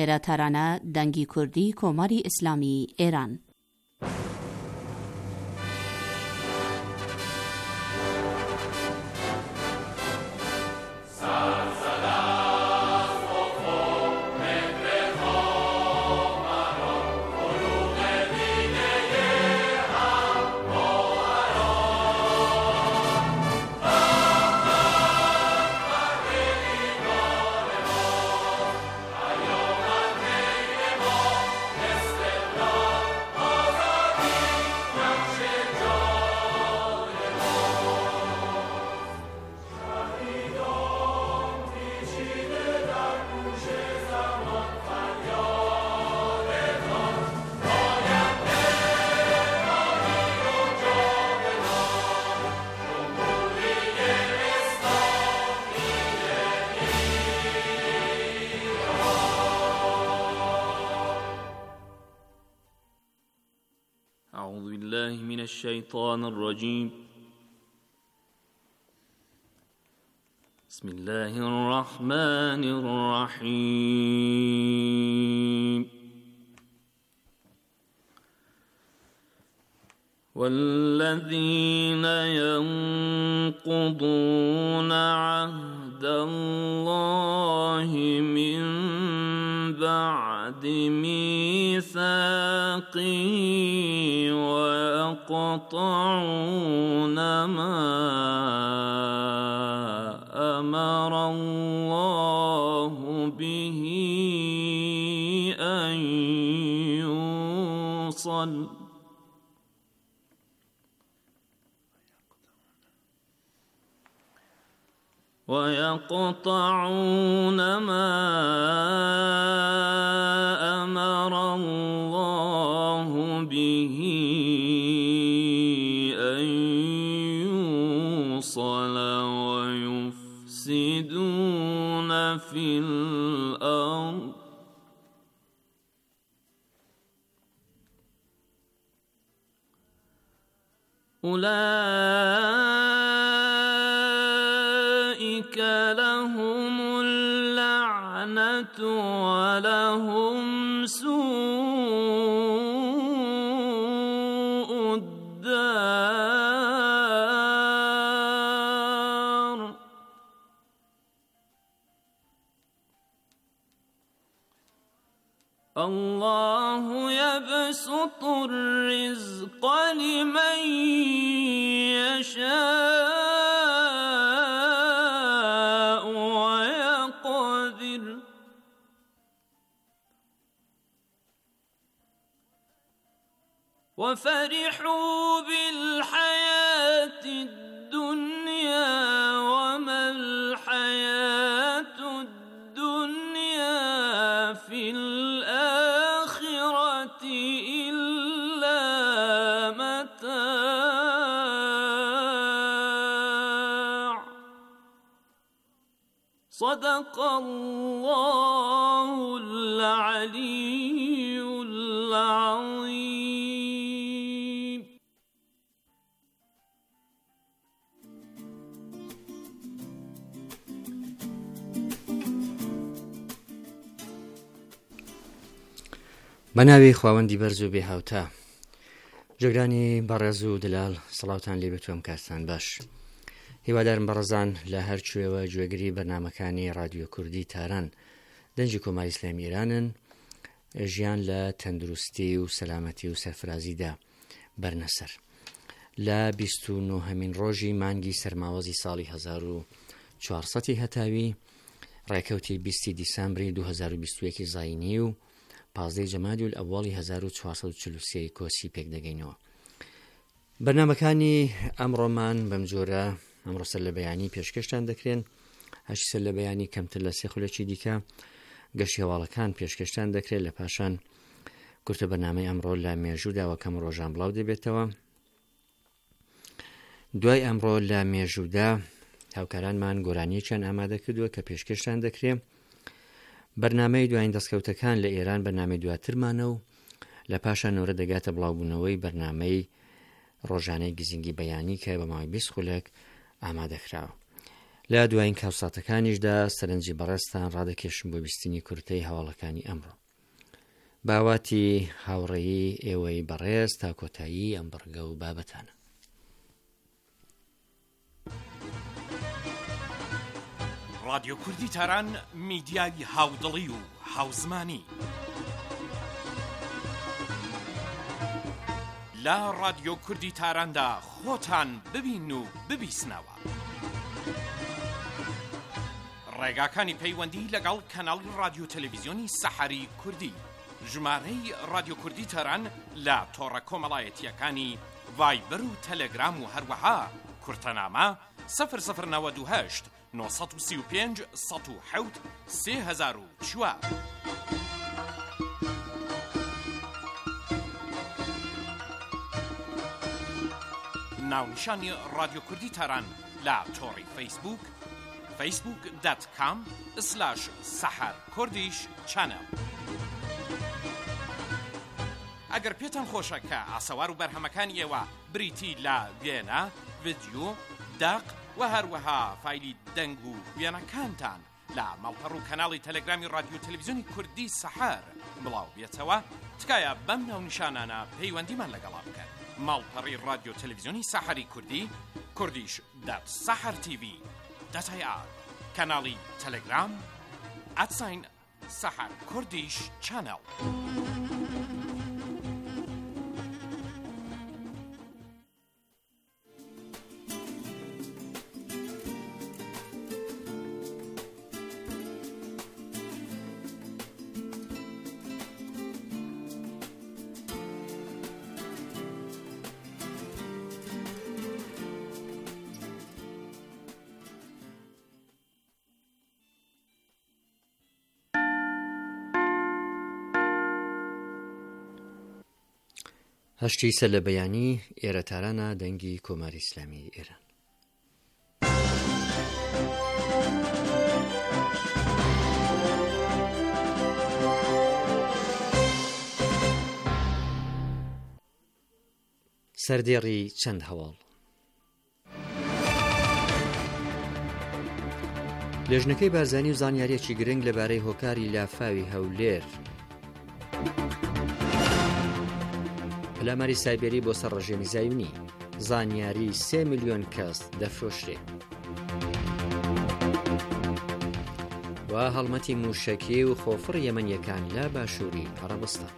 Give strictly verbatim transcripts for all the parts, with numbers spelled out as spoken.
خێراتارانە دەنگی کوردی کۆماری ئیسلامی ئێران. أعوذ بالله من الشيطان الرجيم. بسم الله الرحمن الرحيم. والذين ينقضون عهد الله من بعد ميثاقه ويقطعون ما أمر الله به أن يوصل ويقطعون ما أمر الله به أن يوصل ويفسدون في الأرض أولئك لهم اللعنة ولهم سوء الدار. الله يبسط الرزق لمن يشاء ويقدر وفرحوا بالحياة الدنيا وما الحياة الدنيا في الآخرة إلا متاع. صدق الله العلي العظيم. بەناوی خواوەندی بەرز و بێ هاوتا، جێگرانی بەڕێز و دلال، سەڵاوتان لێ بێتوەم کارتان باش. هیوادارم بەڕێزان لە هەر کوێوە گوێگری بەرنامەکانی رادیۆ کوردی تاران دەنجی کۆماری ئیسلامی ئێرانن، ژیان لە تەندروستی و سەلامەتی و سەرفرازیدا بەرنەسەر. لە بیست و نۆهەمین ڕۆژی مانگی سەرماوەزی ساڵی هەزار و چوارسەدی هەتاوی، ڕێکەوتی بیستی دیسامبری دوو هەزار و بیست و یەکی زاینی و پازدەی جەمادی الئەوڵی هەزار و چوارسەد و چل و سێ کۆسی پێک دەگەینەوە. بەرنامەکانی ئەمڕۆمان بەم جۆرە ئەمڕۆ سەر لە بەیانی پێشکەشتان دەکرێن، هەشی سەر لە بەیانی کەمتر لە سێ خولەکی دیکە گەشت هێواڵەکان پێشکەشتان دەکرێت، لە پاشان کورتە بەرنامەی ئەمڕۆ لە مێژووداوە کەم ڕۆژان بڵاو دەبێتەوە. دوای ئەمڕۆ لە مێژوودا هاوکارانمان گۆرانیەکیان ئامادە کردووە کە پێشکەشتان دەکرێت. بەرنامەی دوایین دەستکەوتەکان لە ئێران بەرنامەی دواترمانە و لە پاشان نەورە دەگاتە بڵاوبوونەوەی بەرنامەی ڕۆژانەی گزینگی بەیانی کە بە ماوەی بیست خولەک ئامادەکراوە. لە دوایین کاوساتەکانیشدا سەرنجی بەڕێستان ڕادەکێشم بۆ بیستنی کورتەی هەواڵەکانی ئەمڕۆ. باواتی هاوڕێیی ئێوەی بەڕێز تا کۆتایی ئەم بڕگە و بابەتانە. رادیۆ کوردی تاران میدیای هاودڵی و هاوزمانی لە رادیۆ کوردی تاراندا خۆتان ببین و ببیسنەوە. ڕێگاکانی پەیوەندی لەگەڵ کەناڵی رادیۆ تەلەڤیزیۆنی سەحەری کوردی، ژمارەی رادیۆ کوردی تاران لە تۆڕە کۆمەڵایەتیەکانی ڤایبەر و تەلەگرام و هەروەها کورتەنامە سەفر سەفر نەوەد و هەشت نۆ سەد و سی و پێنج سەد و حەوت سێ هەزار و چوار. ناونیشانی رادیۆ کوردی تاران لە تۆڕی فەیسبوک فەیسبوک دات کام سلاش سەحەر کوردیش چەنەڵ. ئەگەر پێتان خۆشە کە ئاسەوار و بەرهەمەکانی ئێوە بریتی لە وێنە، ڤیدیۆ، داق و هەروەها فایلی دەنگ و وێنەکانتان لە ماڵپەڕ و کەناڵی تەلەگرامی رادیۆ تەلەڤیزیۆنی کوردی سەحەر بڵاو بێتەوە، تکایە بەم ناونیشانانە پەیوەندیمان لەگەڵا بکەن. ماڵپەڕی رادیۆ تەلەڤیزیۆنی سەحەری کوردی، کوردیش دات سەحەر تیڤی دەتای ئار، کەناڵی تەلەگرام ئەتساین سەحەر کوردیش چەنەڵ. هەشتی سەر لە بەیانی ئێرە تارانە دەنگی کۆماری ئیسلامی ئێران. سەردێڕی چەند هەواڵ. لێژنەکەی بارزانی و زانیاریەکی گرنگ لەبارەی هۆکاری لافاوی هەولێر. پەلاماری سایبەری بۆ سەر ڕژێمی زایونی، زانیاری سێ میلیۆن کەس دەفرۆشرێ. و هەڵمەتی موشەکی و خۆفڕ یەمەنیەکان لە باشووری عەرەبستان.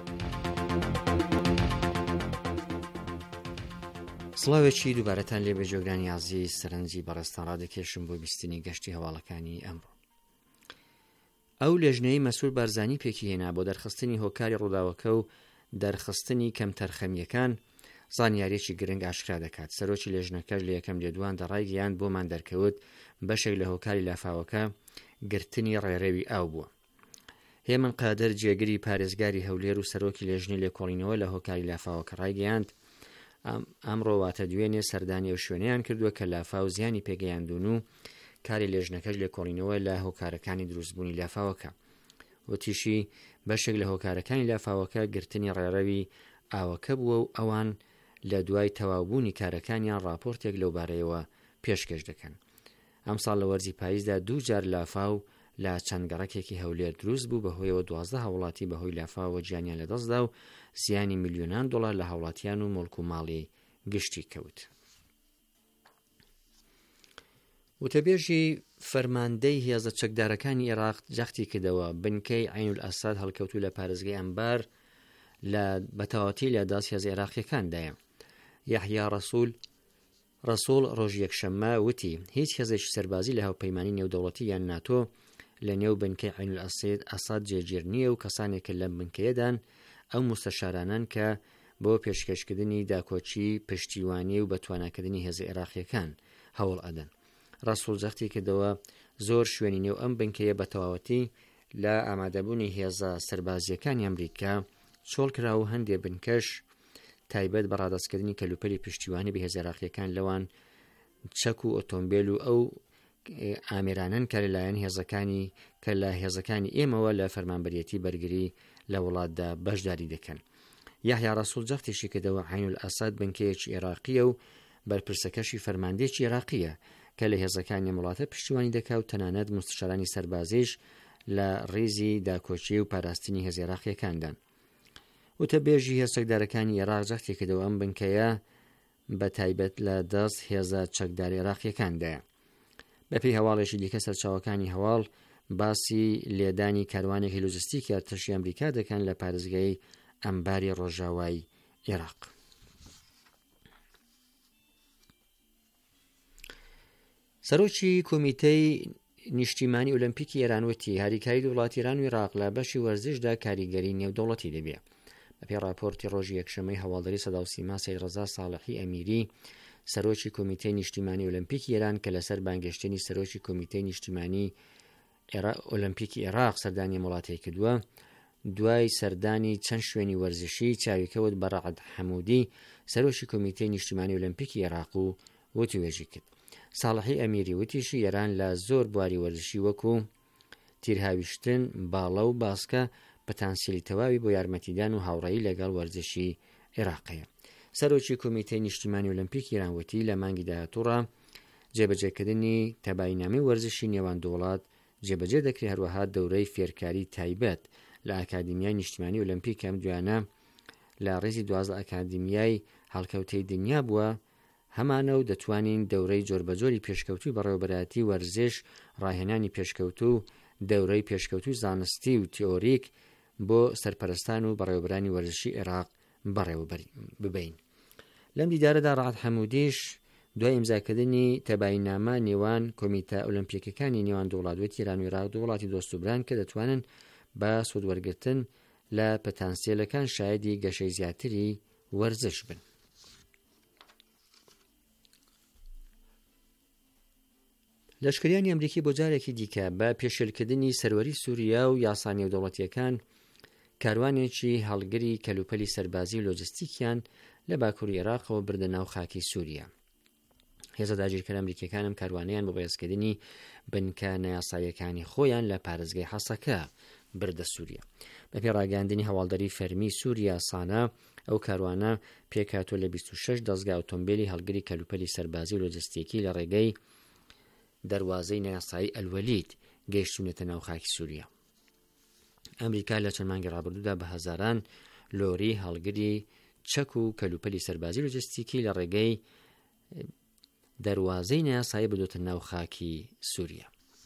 سڵاوێکی دووبارەتان لێ بەجێگرانی عەزیز، سەرنجی بەڕێستان ڕادەکێشم بۆ بیستنی گەشتی هەواڵەکانی ئەمڕۆ. ئەو لێژنەی مەسوول بارزانی پێکی هێنا بۆ دەرخستنی هۆکاری ڕووداوەکە و دەرخستنی کەم تەرخەمیەکان زانیارێکی گرنگ ئاشکرا دەکات. سەرۆکی لێژنەکەش لە یەکەم لێدواندا ڕایگەیاند بۆمان دەرکەوت بەشێک لە هۆکاری لافاوەکە گرتنی ڕێڕەوی ئاو بووە. هێمن قادر جێگری پارێزگاری هەولێر و سەرۆکی لێژنەی لێکۆڵینەوە لە هۆکاری لافاوەکە ڕایگەیاند ئەمڕۆ واتە دوێنێ سەردانی و شوێنیان کردووە کە لافاو زیانی پێگەیاندون و کاری لێژنەکەش لێکۆڵینەوە لە هۆکارەکانی دروستبوونی لافاوەکە. وتیشی بەشێک لە هۆکارەکانی لافاوەکە گرتنی ڕێڕەوی ئاوەکە بووە و ئەوان لە دوای تەواوبوونی کارەکانیان راپۆرتێک لەو بارەیەوە پێشکەش دەکەن. ئەم ساڵ لە وەرزی پاییزدا دوو جار لافاو لە چەندگەڕەکێکی هەولێر دروست بوو، بەهۆیەوە دوازدە هاوڵاتی بەهۆی لافاوە گیانیان لەدەستدا و زیانی میلیۆنان دۆڵار لە هاوڵاتیان و مڵک و ماڵی گشتی کەوت. وتەبێژی فەرماندەی هێزە چەکدارەکانی عێراق جەختی کردەوە بنکەی عین ئەساد هەڵکەوتوو لە پارێزگای ئەمبار لە بەتەواتی لە داسی هێز عێراقیەکاندایە. یەحیا ڕەسوول ڕەسوڵ ڕۆژی یەکشەممە وتی هیچ هێزێکی سەربازی لە هاوپەیمانی نێودەوڵەتی یان ناتۆ لە نێو بنکەی عین ئەساد جێگیر نییە و کەسانێکە لەم بنکەیەدان ئەو مستەشارانان کە بۆ پێشکەشکردنی داکۆچی پشتیوانی و بەتواناکردنی هێز عێراقیەکان هەوڵ ئەدەن. ڕەسوڵ جەختی کردەوە زۆر شوێنی نێو ئەم بنکەیە بە تەواوەتی لە ئامادەبوونی هێزە سەربازیەکانی ئەمریکا چۆڵ کرا و هەندێ بنکەش تایبەت بە ڕادەستکردنی کەلوپەلی پشتیوانی بە هێز عێراقیەکان لەوان چەک و ئۆتۆمبیل و ئەو ئامێرانن کە لەلایەن هێزەکانی کە لە هێزەکانی ئێمەوە لە فەرمانبەرێتی بەرگری لە وڵاتدا بەشداری دەکەن. یەحیا ڕەسوول جەختیشی کردەوە عین ئەساد بنکەیەکی عێراقیە و بەرپرسەکەشی فەرماندەیەکی عێراقیە کە لە هێزەکانی وڵاتە پشتیوانی دەکات و تەنانەت مستشارانی سەربازیش لە ڕێزی داکۆچی و پاراستنی هێزی عێراقیەکاندان. وتەبێژی هێزچەکدارەکانی عێراق جەختی کردەوە ئەم بنکەیە بە تایبەت لە دەست هێزە چەکدار عێراقیەکاندایە. بەپێی هەواڵێکی دیکە سەرچاوەکانی هەواڵ باسی لێدانی کاروانێکی لۆجستیکی ئەرتەشی ئەمریکا دەکەن لە پارێزگای ئەمباری ڕۆژاوای عێراق. سەرۆکی کۆمیتەی نیشتیمانی ئۆلمپیکی ئێرانوتی هاریکاری وڵاتی ئێران و عێراق لە بەشی وەرزشدا کاریگەری نێودەوڵەتی دەبێ. بەپێی راپۆرتی ڕۆژی یەکشەمەی هەواڵدەری سەدا و سیما سەید ڕەزا ساڵحی ئەمیری سەرۆکی کۆمیتەی نیشتیمانی ئۆلمپیکی ئێران کە لەسەر بانگەشتنی سەرۆکی کۆمیتەی نیشتیمانی ئۆلمپیکی عێراق سەردانی وڵاتی کردووە، دوای سەردانی چەند شوێنی وەرزشی چاویکەوت بە ڕەعەد حەموودی سەرۆکی کۆمیتەی نیشتیمانی ئۆلمپیکی عێراق و وتوێژی کرد. ساڵحی ئەمیری وتیشی ئێران لە زۆر بواری وەرزشی وەکو تیرهاویشتن، باڵە و باسکە پەتانسیلی تەواوی بۆ یارمەتیدان و هاوڕێی لەگەڵ وەرزشی عێراقیە. سەرۆکی کۆمیتەی نیشتیمانی ئۆلمپیکی ئێران وتی لە مانگی داهاتووڕە جێبەجێکردنی تەباینامەی وەرزشی نێوان دووڵات جێبەجێ دەکرێت، هەروەها دەورەی فێرکاری تایبەت لە ئاکادمیای نیشتیمانی ئۆلمپیک ئەم دوانە لە ڕێزی دوازدە ئاکادمیای هەڵکەوتەی دنیا بووە، هەمانە و دەتوانین دەورەی جۆربەجۆری پێشکەوتوی بەڕێوەبەراتی وەرزش، ڕاهێنانی پێشکەوتو و دەورەی پێشکەوتوی زانستی و تیۆریک بۆ سەرپەرستان و بەڕێوەبەرانی وەرزشی عێراق بەڕێوە ببین. لەم دیدارەدا ڕەعەد حەموودیش دوای ئیمزاکردنی تەباینامە نێوان کۆمیتە ئۆلمپیکەکانی نێوان دووڵاتوەتی ئێران و عێراق دوو وڵاتی دۆست و بران کە دەتوانن بە سوودوەرگرتن لە پەتانسیێلەکان شایەدی گەشەی زیاتری وەرزش بن. لەشکریانی ئەمریکی بۆ جارێکی دیکە بە پێشێلکردنی سەروەری سووریا و یاسا نێودەوڵەتیەکان کاروانێکی هەڵگری کەلوپەلی سەربازی و لۆجستیکیان لە باکووری عێراقەوە بردە ناو خاکی سووریا. هێزە داگیرکەر ئەمریکیەکانم کاروانیان بۆ بەهێزکردنی بنکە نایاساییەکانی خۆیان لە پارێزگای حەسەکە بردە سووریا. بەپێی ڕاگەاندنی هەواڵدەری فەرمی سووریا سانە ئەو کاروانە پێکاتوە لە بیست و شەش دەستگا ئۆتۆمبیلی هەڵگری کەلوپەلی سەربازی و لۆجستیکی لە ڕێگەی دەروازەی نایاسایی ئەلوەلید گەیشتونەتە ناو خاکی سووریا. ئەمریکا لە چەند مانگی ڕابردوودا بە هەزاران لۆری هەڵگری چەک و کەلوپەلی سەربازی لۆجستیکی لە ڕێگەی دەروازەی نایاسایی بدۆتە ناو خاکی سووریا.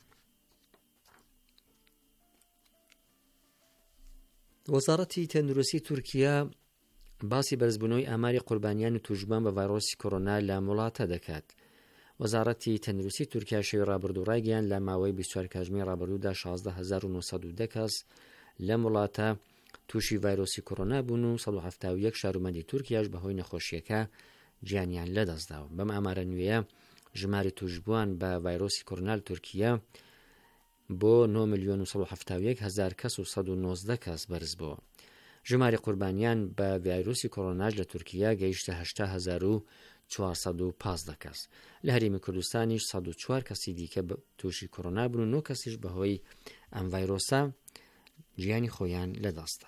وەزارەتی تەندروستی تورکیا باسی بەرزبوونەوەی ئاماری قوربانیان و توشبان بە ڤایرۆسی کۆڕۆنا لە وڵاتە دەکات. وەزارەتی تەندروستی تورکیا شەوی ڕابردوو ڕایگەیاند لە ماوەی بیست و چوار کاتژمێری ڕابردوودا شازدە هەزار و نۆسەد و دە کەس لەم وڵاتە تووشی ڤایرۆسی کۆڕۆنا بوون و سەد و هەفتاد و یەک شارۆمەندی تورکیاش بەهۆی نەخۆشیەکە گیانیان لەدەستداوە. بەم ئامارە نوێیە ژماری توشبووان بە ڤایرۆسی کۆڕۆنا لە تورکیا بۆ نۆ ملیۆن و سەد و هەفتاد و یەک هەزار کەس و سەد و نۆزدە کەس بەرز بووە. ژماری قوربانیان بە ڤایرۆسی کۆڕۆناش لە تورکیا گەیشتە هەشتا هەزار و چوارسەد و پانزدە کەس. لە هەرێمی کوردستانیش سەد و چوار کەسی دیکە تووشی کۆڕۆنا بوون و نۆ کەسیش بەهۆی ئەم ڤایرۆسە گیانی خۆیان لەدەستدا.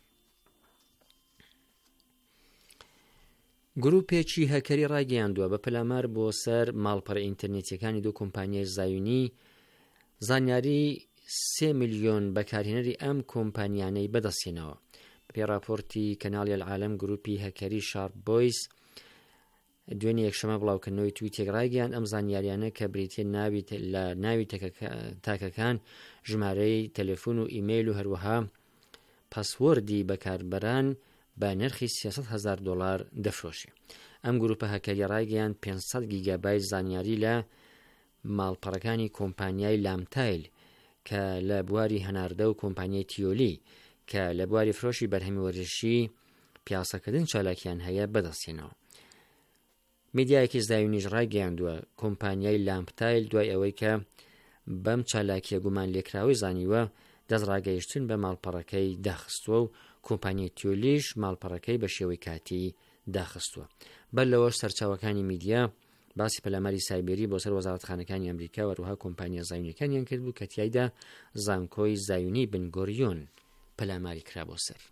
گروپێکی هەکەری ڕاگەیاندووە بە پەلامار بۆ سەر ماڵپەڕە ئینتەرنێتیەکانی دوو کۆمپانیای زایونی زانیاری سێ ملیۆن بەکارهێنەری ئەم کۆمپانیانەی بەدەستێنەوە. بەپێی راپۆرتی کەناڵی العالەم گروپی هەکەری شارپ بۆیس دوێنێ یەکشەمە بڵاوکردنەوەی تویتێک ڕایگەیاند ئەم زانیاریانە کە بریتیە ناوی لە ناوی تاکەکان، ژمارەی تەلەفۆن و ئیمەیل و هەروەها پاسوەردی بەکاربەران بە نرخی سێسەد هەزار دۆلار دەفرۆشێ. ئەم گروپە هەکەری ڕایگەیاند پێنجسەد گیگابایت زانیاری لە ماڵپەڕەکانی کۆمپانیای لامتایل کە لە بواری هەناردە و کۆمپانیای تیۆلی کە لە بواری فرۆشی بەرهەمی وەرزشی پیاسەکردن چالاکیان هەیە بەدەستێنەوە. میدیایەکی زایونیش ڕایگەیاندووە کۆمپانیای لامپتایل دوای ئەوەی کە بەم چالاکیە گومان لێکراوی زانیوە دەست ڕاگەیشتن بە ماڵپەڕەکەی داخستووە و کۆمپانیای تیۆلیش ماڵپەڕەکەی بە شێوەی کاتی داخستووە. بەر لەوەش سەرچاوەکانی میدیا باسی پەلاماری سایبەری بۆ سەر وەزارەتخانەکانی ئەمریکا و هەروەها کۆمپانیا زایونیەکانیان کرد بوو کە تیایدا زانکۆی زایونی بن گۆریۆن پەلاماری کرا بۆ سەر.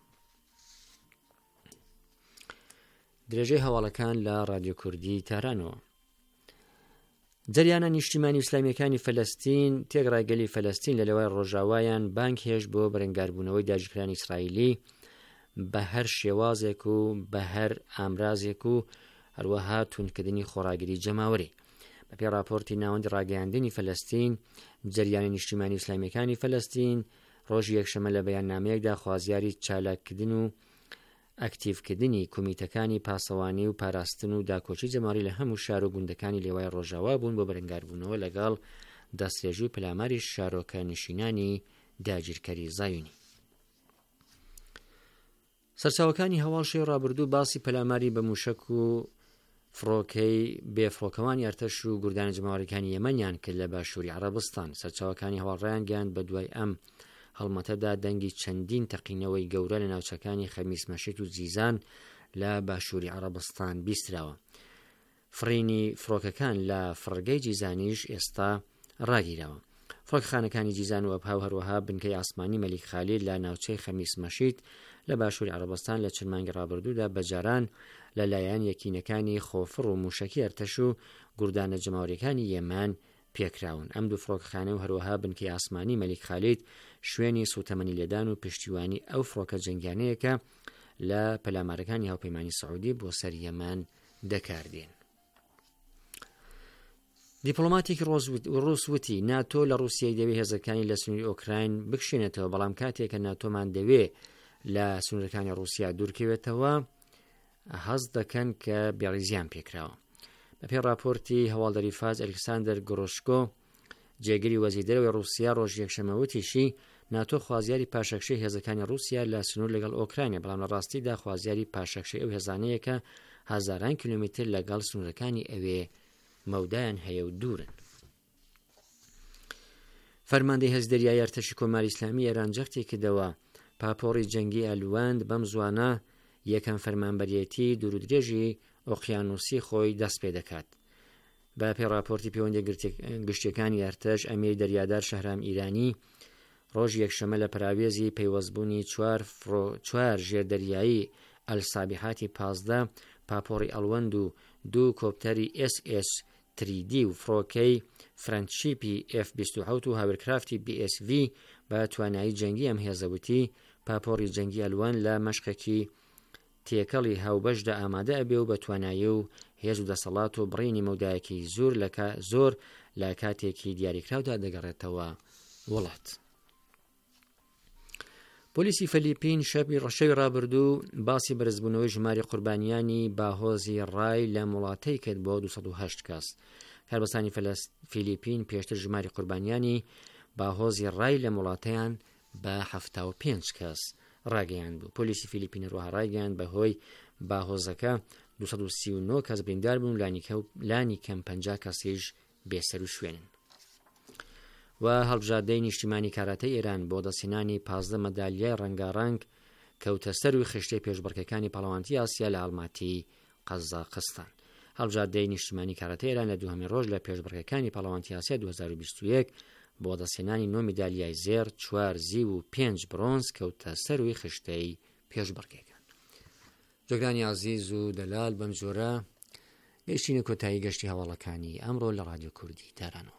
درێژەی هەواڵەکان لە رادیۆ کوردی تارانەوە. جریانە نیشتیمانی ئیسلامیەکانی فەلەستین تێگڕایگەلی فەلەستین لە لەوای ڕۆژاوایان بانگ هێشت بۆ بەرەنگاربوونەوەی داگیرکرانی ئیسرائیلی بە هەر شێوازێک و بە هەر ئامرازێک و هەروەها تونکردنی خۆراگری جەماوەری. بەپێی راپۆرتی ناوەندی ڕاگەیاندنی فەلەستین، جریانە نیشتیمانی ئیسلامیەکانی فەلەستین ڕۆژی یەکشەمە لە بەیاننامەیەکدا خوازیاری چالاککردن و ئەکتیڤکردنی کومیتەکانی پاسەوانی و پاراستن و داکۆچی جەماوەری لە هەموو شار و گوندەکانی لێوای ڕۆژاوا بوون بۆ بەرەنگاربوونەوە لەگەڵ دەستێژی و پەلاماری شارۆکە نشینانی داگیرکەری زایونی. سەرچاوەکانی هەواڵشەی ڕابردوو باسی پەلاماری بە موشک و فڕۆکەی بێفڕۆکەوانی ئەرتەش و گوردانە جەماوەریەکانی یەمەنیان کرد لە باشووری عەرەبستان. سەرچاوەکانی هەواڵڕێیان گەیاند بە دوای ئەم هەڵمەتەدا دەنگی چەندین تەقینەوەی گەورە لە ناوچەکانی خەمیس مەشیت و جیزان لە باشووری عەرەبستان بیستراوە. فرینی فڕۆکەکان لە فڕگەی جیزانیش ئێستا ڕاگیراوە. فڕۆکەخانەکانی جیزان و ئەبها و هەروەها بنکەی ئاسمانی مەلیک خالید لە ناوچەی خەمیس مەشیت لە باشووری عەرەبستان لە چەند مانگی ڕابردوودا بەجاران لەلایەن یەکینەکانی خۆفڕ و موشکی ئەرتەش و گوردانە جەماوەریەکانی یەمان پێکراون. ئەم دوو فڕۆکەخانە و هەروەها بنکەی ئاسمانی مەلیک خالید شوێنی سوتەمەنی لێدان و پشتیوانی ئەو فڕۆکە جەنگیانەیەکە لە پەلامارەکانی هاوپەیمانی سەعودی بۆ سەر یەمان دەکاردێن. دیپلۆماتێکی ڕووس وتی ناتۆ لە ڕووسیای دەوێت هێزەکانی لە سنووری ئۆکراین بکشێنێتەوە، بەڵام کاتێکە ناتۆمان دەوێت لە سنوورەکانی ڕووسیا دوورکەوێتەوە هەز دەکەن کە بێڕیزیان پێکراوە. بەپێی راپۆرتی هەواڵدەری فاز ئەلکساندەر گۆڕۆشکۆ جێگیری وەزیردەرەوەی ڕووسیا ڕۆژ یەکشەمە وتیشی ناتۆ خوازیاری پاشەکشەی هێزەکانی ڕووسیا لە سنوور لەگەڵ ئۆکراینە، بەڵام لە ڕاستیدا خوازیاری پاشەکشەی ئەو هێزانەیەکە هەزاران کیلۆمتر لەگەڵ سنوورەکانی ئەوێ مەودایان هەیە و دوورن. فەرماندەی هەزدەریای ئەرتەشی کۆماری ئیسلامی ئێران جەختی کردەوە پاپۆڕی جەنگی ئەلواند بەم زوانە یەکەم فەرمانبەریەتی دوور و درێژی ئۆقیانوسی خۆی دەست پێ دەکات. بە پێی راپۆرتی پەیوەندی گشتیەکانی ئەرتەش ئەمیری دەریادار شەهرام ئیرانی ڕۆژ یەکشەمە لە پراوێزی پەیوەستبوونی چوار ژێردەریایی ئەلسابیحاتی پازدە پاپۆڕی ئەڵوەند و دوو کۆپتەری ئێس ئێس تری دی و فڕۆکەی فرەنچیپی ئێف بیست و حەوت و هاورکرافتی بی ئێس ڤی بە توانایی جەنگی ئەم هێزەوتی پاپۆڕی جەنگی ئەلوان لە مەشقێکی تێکەڵی هاوبەشدا ئامادە ئەبێ و بە توانایی و هێز و دەسەڵات و بڕینی مەودایەکی زۆر زۆر لە کاتێکی دیاریکراودا دەگەڕێتەوە وڵات. پۆلیسی فەلیپین شەوی ڕەشەوی ڕابردوو باسی بەرزبوونەوەی ژماری قوربانیانی باهۆزی ڕای لە وڵاتەی کرد بۆ دووسەد و هەشت کەس. کاربەستانی فیلیپین پێشتر ژماری قوربانیانی باهۆزی ڕای لە وڵاتەیان بە هەفتاد و پێنج کەس ڕاگەیاند بوو. پۆلیسی فیلیپین ڕۆها ڕایگەیاند بەهۆی باهۆزەکە دووسەد و سی و نۆ کەس بریندار بوون، لانی کەم پەنجا کەسیش بێسەر و شوێنن. و هەڵبژاردەی نیشتیمانی کاراتەی ئێران بۆ دەستهێنانی پازدە مەدالیای ڕەنگاڕەنگ کەوتە سەر و خشتەی پێشبڕکەکانی پاڵەوانتی ئاسیا لە ئاڵماتی قەزاقستان. هەڵبژاردەی نیشتیمانی کاراتەی ئێران لە دووهەمی ڕۆژ لە پێشبڕکەکانی پاڵەوانتی ئاسیا دوو هەزار و بیست و یەک بۆ دەستهێنانی نۆ مێدالیای زێر، چوار زیو و پێنج برۆنز کەوتە سەروی خشتەی پێشبڕکەکان. جۆگرانی عەزیز و دەلال بەم جۆرە گەیشتینە کۆتایی گەشتی هەواڵەکانی ئەمڕۆ لە ڕادیۆ کوردی تارانەوە.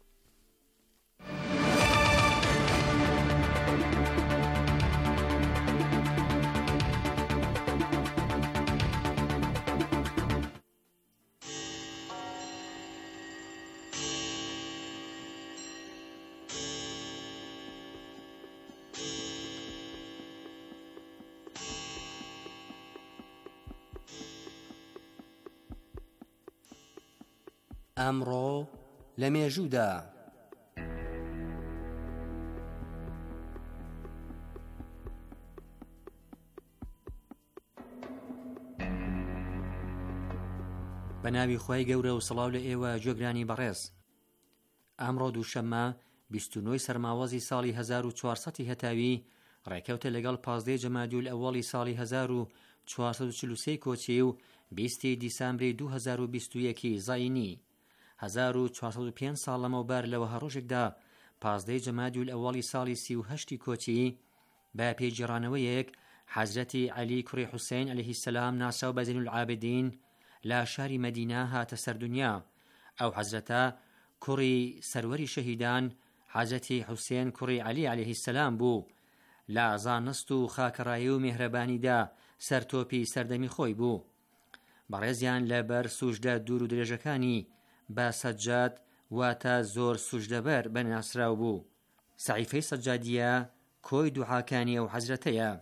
ئەمڕۆ لە مێژوودا بە ناوی خۆی گەورە و سڵاو لە ئێوە جۆگرانی بەڕێز. ئەمڕۆ دووشەممە بیست و نۆ سەرماوەزی ساڵی هەزار و چوارسەد هەتاوی ڕێکەوتە لەگەڵ پازدەی جەمادی ئەوەڵی ساڵی هەزار و چوارسەد و چل و سێ کۆچی و بیستی دیسامبری دوو هەزار و بیست و یەکی زاینی. هەزار و چوارسەد و پێنج ساڵ لەمەوبەر لەوە هەڕۆژێکدا پازدەی جەمادی ئەوەڵی ساڵی سی و هەشتی کۆچی بە پێیگێڕانەوەیەک حەزرەتی عەلی کوڕی حوسێن عەلەیهی سەلام ناساو بە زەینول عابدین لە شاری مەدینە هاتە سەردونیا. ئەو حەزرەتە کوڕی سەروەری شەهیدان حەزرەتی حوسێن کوڕی عەلی عەلەیهی سەلام بوو. لە زانست و خاکەڕایی و میهرەبانیدا سەرتۆپی سەردەمی خۆی بوو. بەڕێزیان لەبەر سوژدە دوور و درێژەکانی بە سەجاد واتە زۆر سوژدەبەر بەناسراو بوو. سەعیفەی سەجادیە کۆی دوعاکانی ئەو حەزرەتەیە.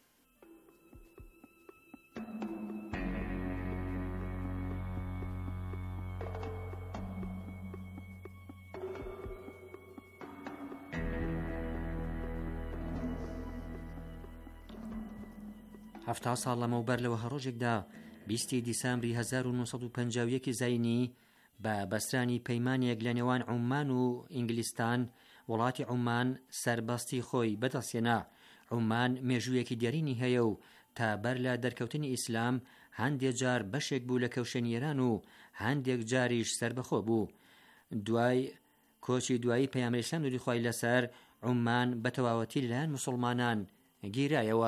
هەفتا ساڵ لەمەوبەر لەوە هەڕۆژێکدا بیستی دیسامبری هەزار و نۆسەد و پەنجا و یەکی زاینی بە بەسترانی پەیمانێک لە نێوان عومان و ئینگلیستان وڵاتی عومان سەربەستی خۆی بەدەستێنا. عومان مێژوویەکی دێرینی هەیە و تا بەر لە دەرکەوتنی ئیسلام هەندێک جار بەشێک بوو لە کەوشەنیێران و هەندێک جاریش سەربەخۆ بوو. دوای کۆچی دوایی پەیامبەری ئیسلام دووری خوای لەسەر عومان بە تەواوەتی لەلایەن موسڵمانان گیرایەوە.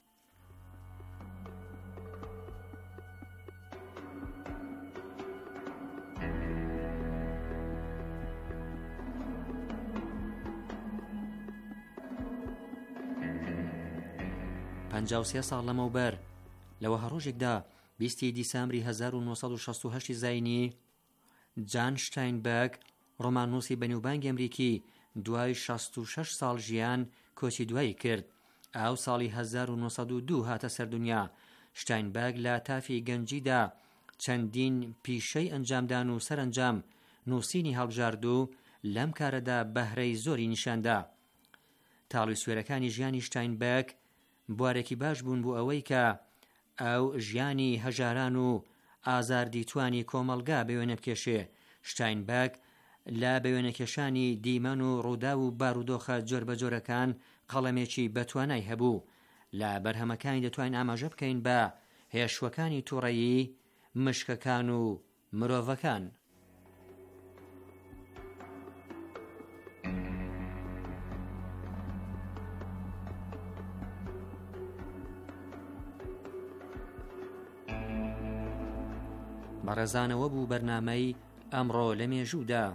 پەنجا و سێ ساڵ لەمەوبەر لەوە هەڕۆژێکدا بیستی دیسامبری هەزار و نۆسەد و شەست و هەشت زاینی جان شتاینبەرگ ڕۆماننووسی بەنێوبانگی ئەمریکی دوای شەست و شەش ساڵ ژیان کۆچی دوایی کرد. ئاو ساڵی هەزار و نۆسەد و دوو هاتە سەردونیا. شتاینبەرگ لە تافی گەنجیدا چەندین پیشەی ئەنجامدان و سەرئەنجام نووسینی هەڵبژارد و لەم کارەدا بەهرەی زۆری نیشاندا. تاڵی سوێرەکانی ژیانی شتاینبەرگ بوارێکی باش بوون بۆ ئەوەی کە ئەو ژیانی هەژاران و ئازاردی توانی کۆمەلگا بەوێنە بکێشێ. شتاینبەرگ لە بەوێنەکێشانی دیمەن و ڕوودا و بارودۆخە جۆربەجۆرەکان قەڵەمێکی بەتوانای هەبوو. لە بەرهەمەکانی دەتوانین ئاماژە بکەین بە هێشوەکانی تووڕەیی، مشکەکان و مرۆڤەکان. بەڕێزانەوە بوو بەرنامەی ئەمڕۆ لە مێژوودا.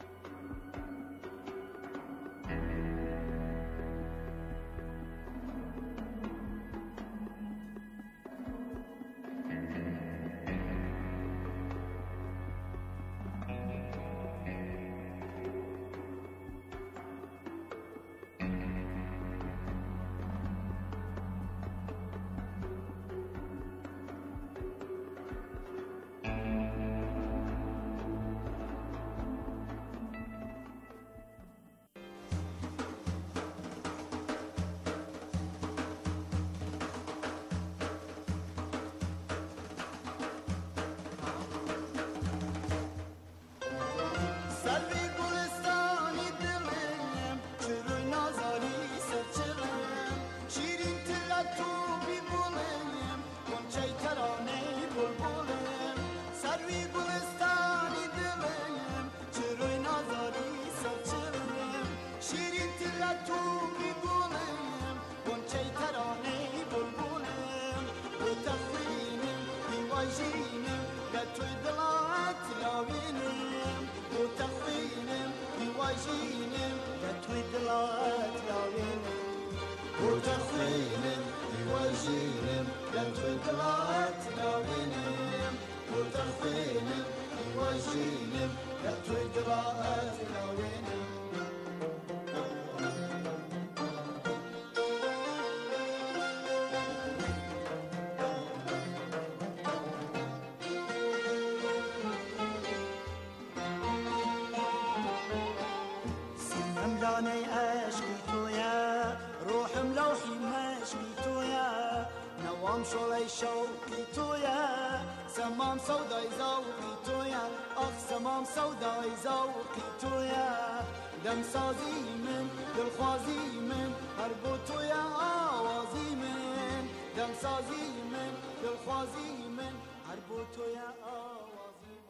دانەی عەشقی تۆیە ڕۆحم لەوحی مەشقی تۆیە نەوام شۆڵەی شەوقی تۆیە سەمام سەودای زەوقی تۆیە ئەخ سەمام سەودای زەوقی تۆیە دەمسازی من دڵخوازی من هەر بۆ تۆیە ئاوازی من دەمسازی من دڵخوازی من هەر بۆ تۆیە ئاوازی من.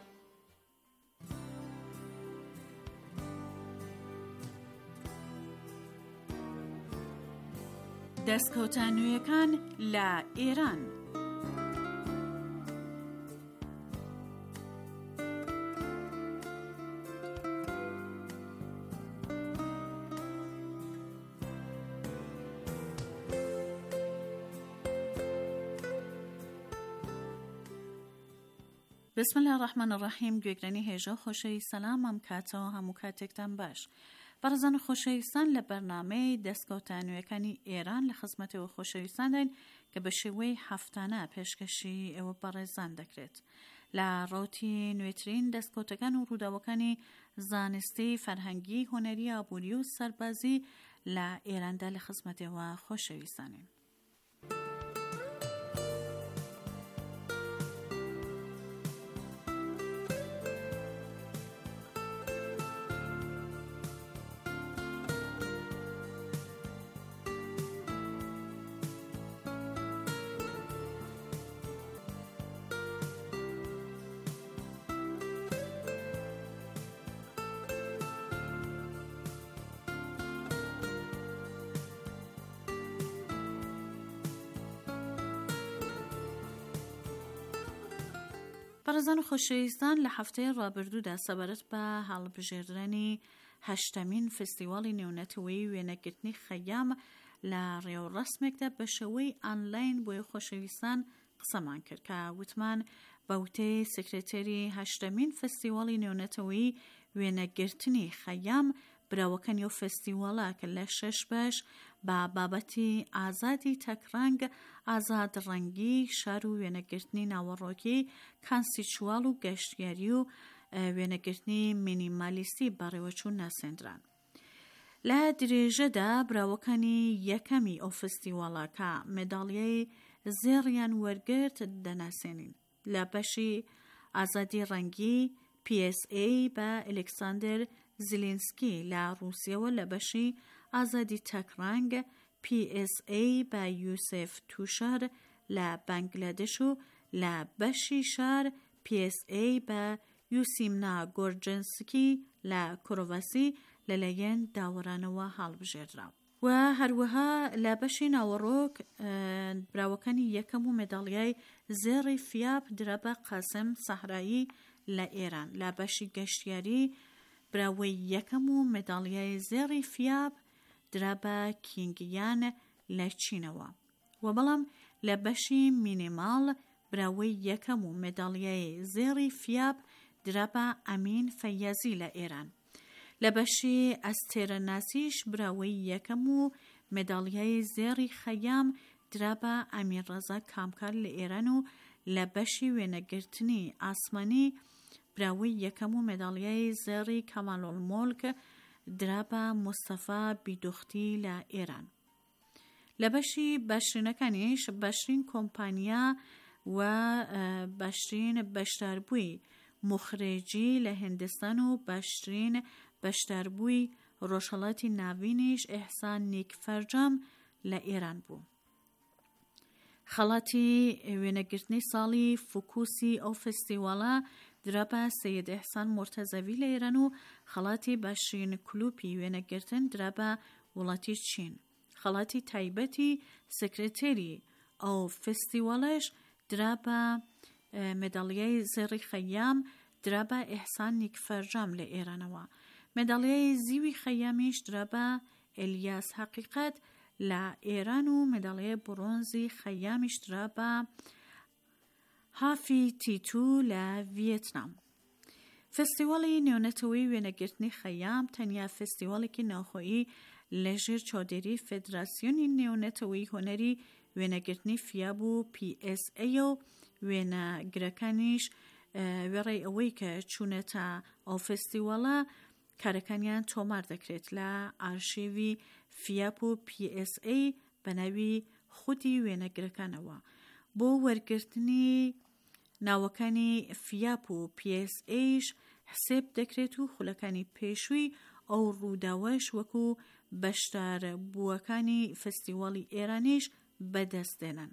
دەستکەوتە نوێیەکان لە ئێران. بسم الله الرحمن الرحیم. گوێگرانی هێژە خۆشەویستان ئەم کاتەوە هەموو کاتێکتان باش. بەڕێزان خۆشەویستان لە بەرنامەی دەستکەوتە نوێیەکانی ئێران لە خزمەتەوە خۆشەویستان دەین کە بە شێوەی هەفتانە پێشکەشی ئێوە بەڕێزان دەکرێت لە ڕۆتی نوێترین دەستکەوتەکان و ڕووداوەکانی زانستی، فەرهەنگی، هۆنەری، ئابووری و سەربازی لە ئێراندا لە خزمەتەوە خۆشەویستانین. بەڕێزان و خۆشەویستان لە هەفتەی ڕابردوودا سەبارەت بە هەڵبژێردنی هەشتەمین فستیواڵی نێونەتەوەی وێنەگرتنی خەیام لە ڕێوەڕەسمێکدا بە شێوەی ئانلاین بۆی خۆشەویستان قسەمان کرد کە وتمان بەوتەی سکرتێری هەشتەمین فستیواڵی نێونەتەوەی وێنەگرتنی خەیام براوەکانی و فستیواڵە کە لە شەش بەش بە بابەتی ئازادی تەکڕەنگ، ئازاد ڕەنگی، شار و وێنەگرتنی ناوەڕۆکی، کانسیچوال و گەشتیاری و وێنەگرتنی مینیمالیستی بەڕێوەچوون ناسێنران. لە درێژەدا براوەکانی یەکەمی ئەو فستیواڵە کە مێداڵیای زێڕیان وەرگرت دەناسێنین. لە بەشی ئازادی ڕەنگی پی ئێس ئێ بە ئەلێکساندر زیلینسکی لە ڕووسیەوە، لە بەشی ئازادی تەکڕەنگ پی ئێس ئێ بە یوسف توشار لە بەنگلادێش و لە بەشی شار پی ئێس ئێ بە یوسیمنا گۆرجنسکی لە کۆرۆڤاسی لەلایەن داوەرانەوە هەڵبژێردرا. و هەروەها لە بەشی ناوەڕۆک براوەکانی یەکەم و مێداڵیای زێڕی فیاب درا بە قاسم سەحرایی لە ئێران. لە بەشی گەشتیاری براوەی یەکەم و مێداڵیای زێڕی فیاب درا بە کینگیان لە چینەوە. و بەڵام لە بەشی مینیماڵ براوەی یەکەم و مێداڵیای زێڕی فیاب درا بە ئەمین فەیازی لە ئێران. لە بەشی ئەستێرە ناسیش براوەی یەکەم و مێداڵیای زێڕی خەیام درا بە ئەمین ڕەزا کامکار لە ئێران و لە بەشی وێنەگرتنی ئاسمانی براوەی یەکەم و مێداڵیای زێڕی کەمالۆلمۆلک درا بە مستەفا بیدوختی لە ئێران. لە بەشی بەشرینەکانیش بەشرین کۆمپانیا و بەشرین بەشداربووی مخرێجی لە هندستان و بەشترین بەشداربووی ڕۆژهەڵاتی ناوینیش ئێحسان نیکفەرجام لە ئێران بوو. خەڵاتی وێنەگرتنی ساڵی فوکوسی ئەو فستیواڵە درا بە سەید ئێحسان مۆرتەزەوی لە ئێران و خەڵاتی بەشرین کلوپی وێنەگرتن درا بە وڵاتی چین. خەڵاتی تایبەتی سکرتێری ئەو فستیواڵەش درا بە مێداڵیای زێڕی خەیام درا بە ئێحسان نیکفەرجام لە ئێرانەوە. مێداڵیای زیوی خەیامیش درا بە ئێلیاس حەقیقەت لە ئێران و مێداڵیای برۆنزی خەیامیش درا بە هافی تیتو لە ڤیێتنام. فستیواڵی نێونەتەوەی وێنەگرتنی خەیام تەنیا فستیواڵێکی ناوخۆیی لەژێر چاودێری فێدراسیۆنی نێونەتەوەی هۆنەری وێنەگرتنی فیاب و پی ئێس ئێ و وێنەگرەکانیش وێڕێی ئەوەی کە چوونەتە ئەو فستیواڵە کارەکانیان تۆمار دەکرێت لە ئارشیوی فیاب و پی ئێس ئێ بە ناوی خودی وێنەگرەکانەوە. بۆ وەرگرتنی ناوەکانی فیاب و پی ئێس ئێش حسێب دەکرێت و خولەکانی پێشووی ئەو ڕووداوەش وەکو بەشدار بووەکانی فستیواڵی ئێرانیش بەدەست دێنن.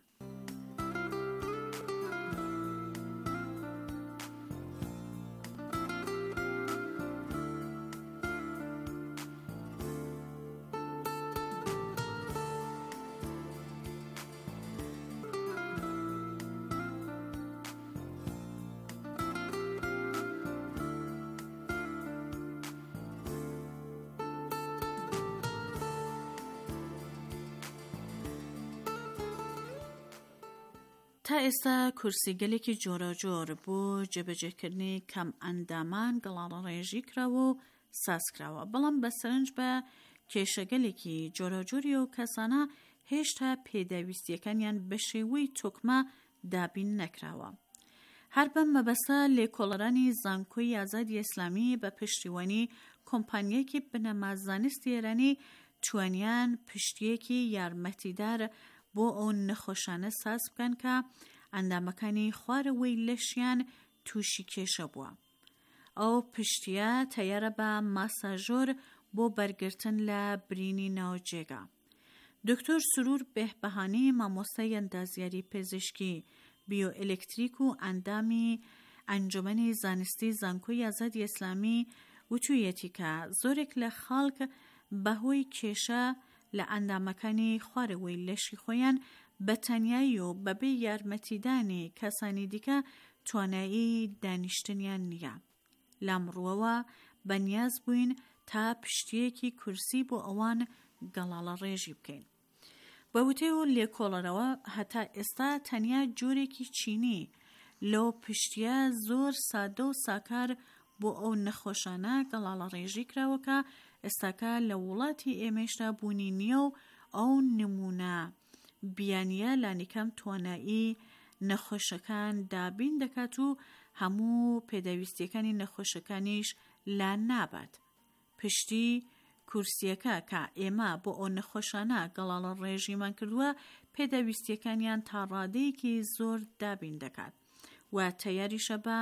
تا ئێستا کورسیگەلێکی جۆرەجۆر بۆ جێبەجێکردنی کەم ئەندامان گەڵاڵە ڕێژی کراوە و سازکراوە، بەڵام بەسەرنج بە کێشەگەلێکی جۆرەجۆری و کەسانە هێشتا پێداویستیەکانیان بە شێوەی تۆکمە دابین نەکراوە. هەر بەم مەبەستە لێکۆڵەرانی زانکۆی ئازادی ئیسلامی بە پشتیوانی کۆمپانیەکی بنەما زانستی ئێرانی توانیان پشتیەکی یارمەتیدار بۆ ئەو نەخۆشانە ساز بکەن کە ئەندامەکانی خوارەوەی لەشیان تووشی کێشە بووە. ئەو پشتیە تەیارە بە ماساژۆر بۆ بەرگرتن لە برینی ناوجێگا. دکتۆر سرور بێهبەهانی مامۆستای ئەندازیاری پزیشکی بیۆئلکتریک و ئەندامی ئەنجومەنی زانستی زانکۆی ئازادی ئیسلامی وتوویەتی کە زۆرێک لە خەڵک بەهۆی کێشە لە ئەندامەکانی خوارەوەی لەشی خۆیان بە تەنیایی و بەبێ یارمەتیدانی کەسانی دیکە توانایی دانیشتنیان نییە. لامڕووەوە بەنیاز بووین تا پشتیەکی کورسی بۆ ئەوان گەڵاڵە ڕێژی بکەین. بە وتەی و لێکۆڵەرەوە هەتا ئێستا تەنیا جۆرێکی چینی لەو پشتیە زۆر سادە و ساکار بۆ ئەو نەخۆشانە گەڵاڵە ڕێژی کراوە کە ئێستاکە لە وڵاتی ئێمەشتا بوونی نییە و ئەو نمونە بیانیە لانیکەم توانایی نەخۆشەکان دابین دەکات و هەموو پێداویستیەکانی نەخۆشەکانیش لا نابات. پشتی کورسیەکە کە ئێمە بۆ ئەو نەخۆشانە گەڵاڵە ڕێژیمان کردووە پێداویستیەکانیان تا ڕادەیەکی زۆر دابین دەکات و تەیاریشە بە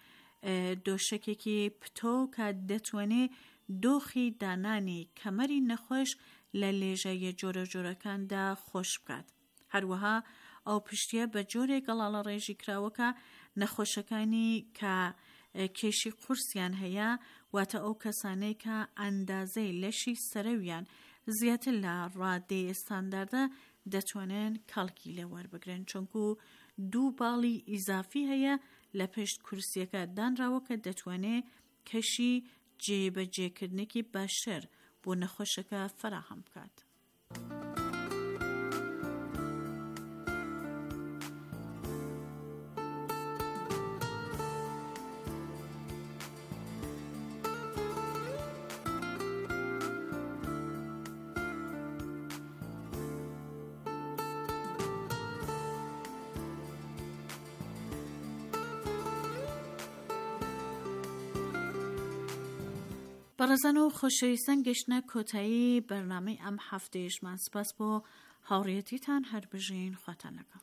دۆشکێکی پتۆ کە دەتوانێت دۆخی دانانی کەمەری نەخۆش لە لێژەیە جۆرە جۆرەکاندا خۆش بکات. هەروەها ئەو پشتیە بە جۆرێک گەڵاڵە ڕێژی کراوەکە نەخۆشەکانی کە کێشی قورسیان هەیە، واتە ئەو کەسانەی کە ئەندازەی لەشی سەرەویان زیاتر لە ڕادەی ئستانداردە دەتوانن کەڵکی لێ وەربگرن، چونکو دوو باڵی ئیزافی هەیە لە پشت کورسیەکە دانراوە کە دەتوانێت کەشی جێبەجێکردنێکی باشتر بۆ نەخۆشەکە فراهەم بکات. بەڕێزان و خۆشەویستان، گەشتنە کۆتایی بەرنامەی ئەم هەفتەیەشمان. سپاس بۆ هاوڕێیەتیتان، هەر بژین خواتان لەگەڵ.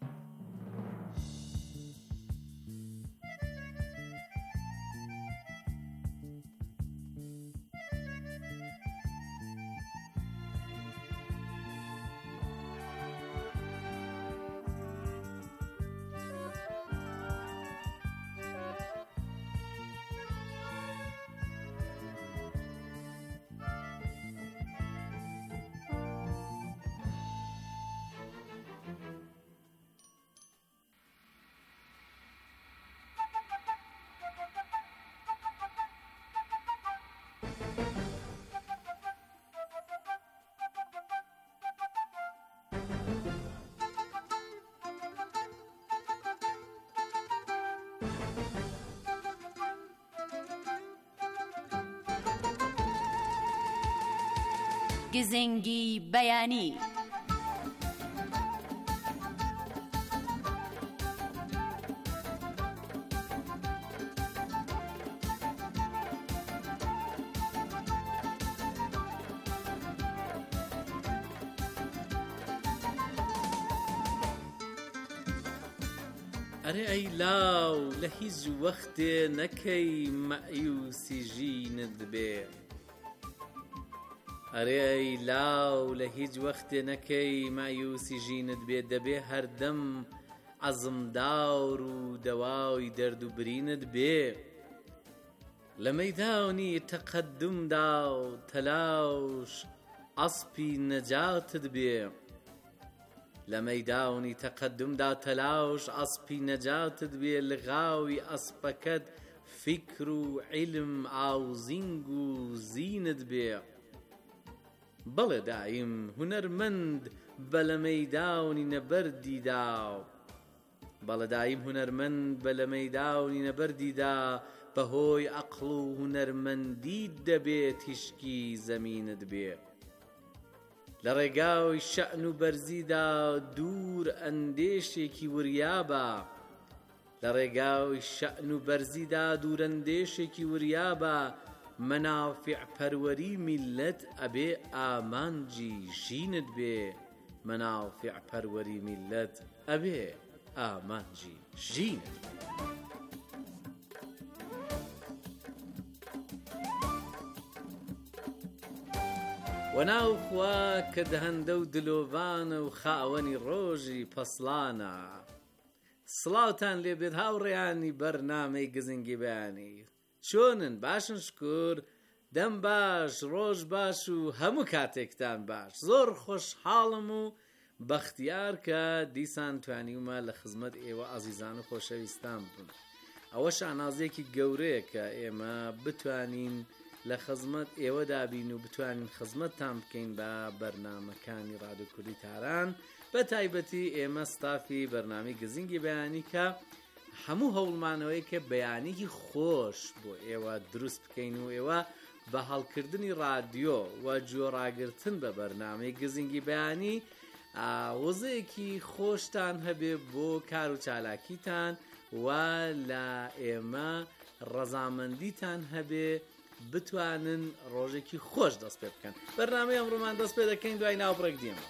گزنگی بەیانی. ئەرێ ئەی لاو لە هیچ وەختێ نەکەی مەعیوسی ژینت بێ. ئەرێ ئەی لاو لە هیچ وەختێ نەکەی مایوسی ژینت بێ. دەبێ هەردەم عەزمدار و دەواوی دەرد و برینت بێ. لە مەیدانی تەقەدومدا و تەلاوش ئەسپی نەجاتت بێ. لە مەیدانی تەقەدومدا تەلاوش ئەسپی نەجاتت بێ. لغاوی ئەسپەکەت فکر و عیلم ئاوزینگ و زینت بێ. بەڵێ دایم هونەرمەند بە لە مەیدانی نەبەردیدا، بەڵەداییم هونەرمەند بە لە مەیداونی نەبەردیدا بەهۆی عەقڵ و هونەرمەندیت دەبێت تیشکی زەمینت بێ لە ڕێگاوی شەئن و بەرزیدا دوور ئەندێشێکی وریابە لە ڕێگاوی شەئن و بەرزیدا دوور ئەندێشێکی وریابە مەنافع پەروەری میلەت ئەبێ ئامانجی ژینت بێ مەنافع پەروەری میلەت ئەبێ ئامانجی ژینت بێ وەناو خوا کە دەهەندە و دلۆڤانە و خاوەنی ڕۆژی پەسڵانە سڵاوتان لێبێت هاوڕێیانی بەرنامەی گزنگی بەیانی چۆنن باشن شکر دەم باش ڕۆژ باش و هەموو کاتێکتان باش زۆر خۆشحاڵم و بەختیار کە دیسان توانیومە لە خزمەت ئێوە ئازیزان و خۆشەویستان بوون ئەوە شانازێکی گەورەیە کە ئێمە بتوانین لە خزمەت ئێوە دابین و بتوانین خزمەتتان بکەین بە بەرنامەکانی ڕادیۆ کوردی تاران بە تایبەتی ئێمە ستافی بەرنامەی گزنگی بەیانی کە هەموو هەوڵمانەوەی کە بەیانێکی خۆش بۆ ئێوە دروست بکەین و ئێوە بە هەڵکردنی ڕادیۆ و جۆڕاگرتن بە بەرنامەی گزنگی بەیانی وەزەیەکی خۆشتان هەبێ بۆ کار و چالاکیتان و لە ئێمە ڕەزامەندیتان هەبێ بتوانن ڕۆژێکی خۆش دەست پێ بکەن بەرنامەی ئەمڕۆمان دەست پێ دەکەین دوای ناوبڕێک دێمەوە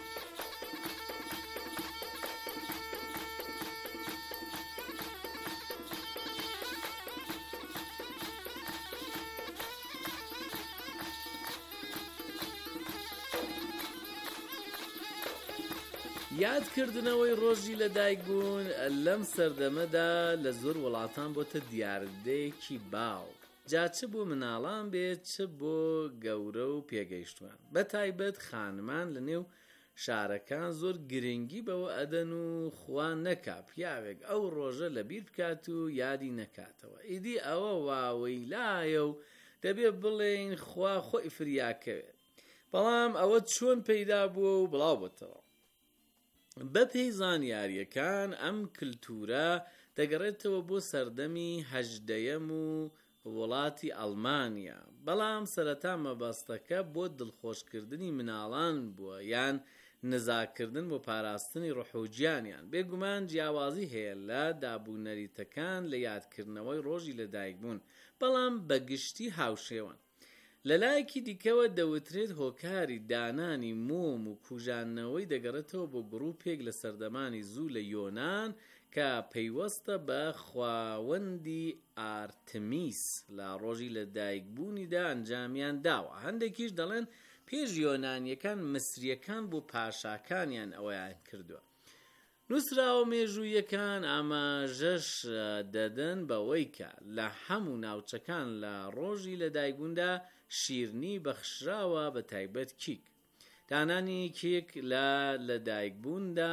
یادکردنەوەی ڕۆژی لەدایکبوون لەم سەردەمەدا لە زۆر وڵاتان بۆتە دیاردەیەکی باو جا چ بۆ مناڵان بێت چ بۆ گەورە و پێگەیشتوان بە تایبەت خانمان لە نێو شارەکان زۆر گرنگی بەوە ئەدەن و خوا نەکا پیاوێک ئەو ڕۆژە لەبیر بکات و یادی نەکاتەوە ئیدی ئەوە واوەیلایە و دەبێ بڵێن خوا خۆی فریاکەوێت بەڵام ئەوە چۆن پەیدا بووە و بڵاو بۆتەوە بە پێی زانیاریەکان ئەم کلتورە دەگەڕێتەوە بۆ سەردەمی هەژدەیەم و وڵاتی ئەڵمانیا بەڵام سەرەتا مەبەستەکە بۆ دڵخۆشکردنی مناڵان بووە یان نزاکردن بۆ پاراستنی ڕۆحوگیانیان بێگومان جیاوازی هەیە لە دابوونەریتەکان لە یادکردنەوەی ڕۆژی لەدایکبوون بەڵام بەگشتی هاوشێوەن لەلایەکی دیکەوە دەوترێت هۆکاری دانانی مۆم و کوژانەوەی دەگەڕێتەوە بۆ گروپێک لە سەردەمانی زوو لە یۆنان کە پەیوەستە بە خواوەندی ئارتمیس لە ڕۆژی لەدایکبوونیدا ئەنجامیان داوە هەندێکیش دەڵێن پێش یۆنانیەکان مسریەکان بۆ پاشاکانیان ئەوەیان کردووە نووسراوە مێژوویەکان ئاماژەش دەدەن بەوەی کە لە هەموو ناوچەکان لە ڕۆژی لەدایکبووندا شیرنی بەخشراوە بە تایبەت کیک دانانی کێک لە لەدایکبووندا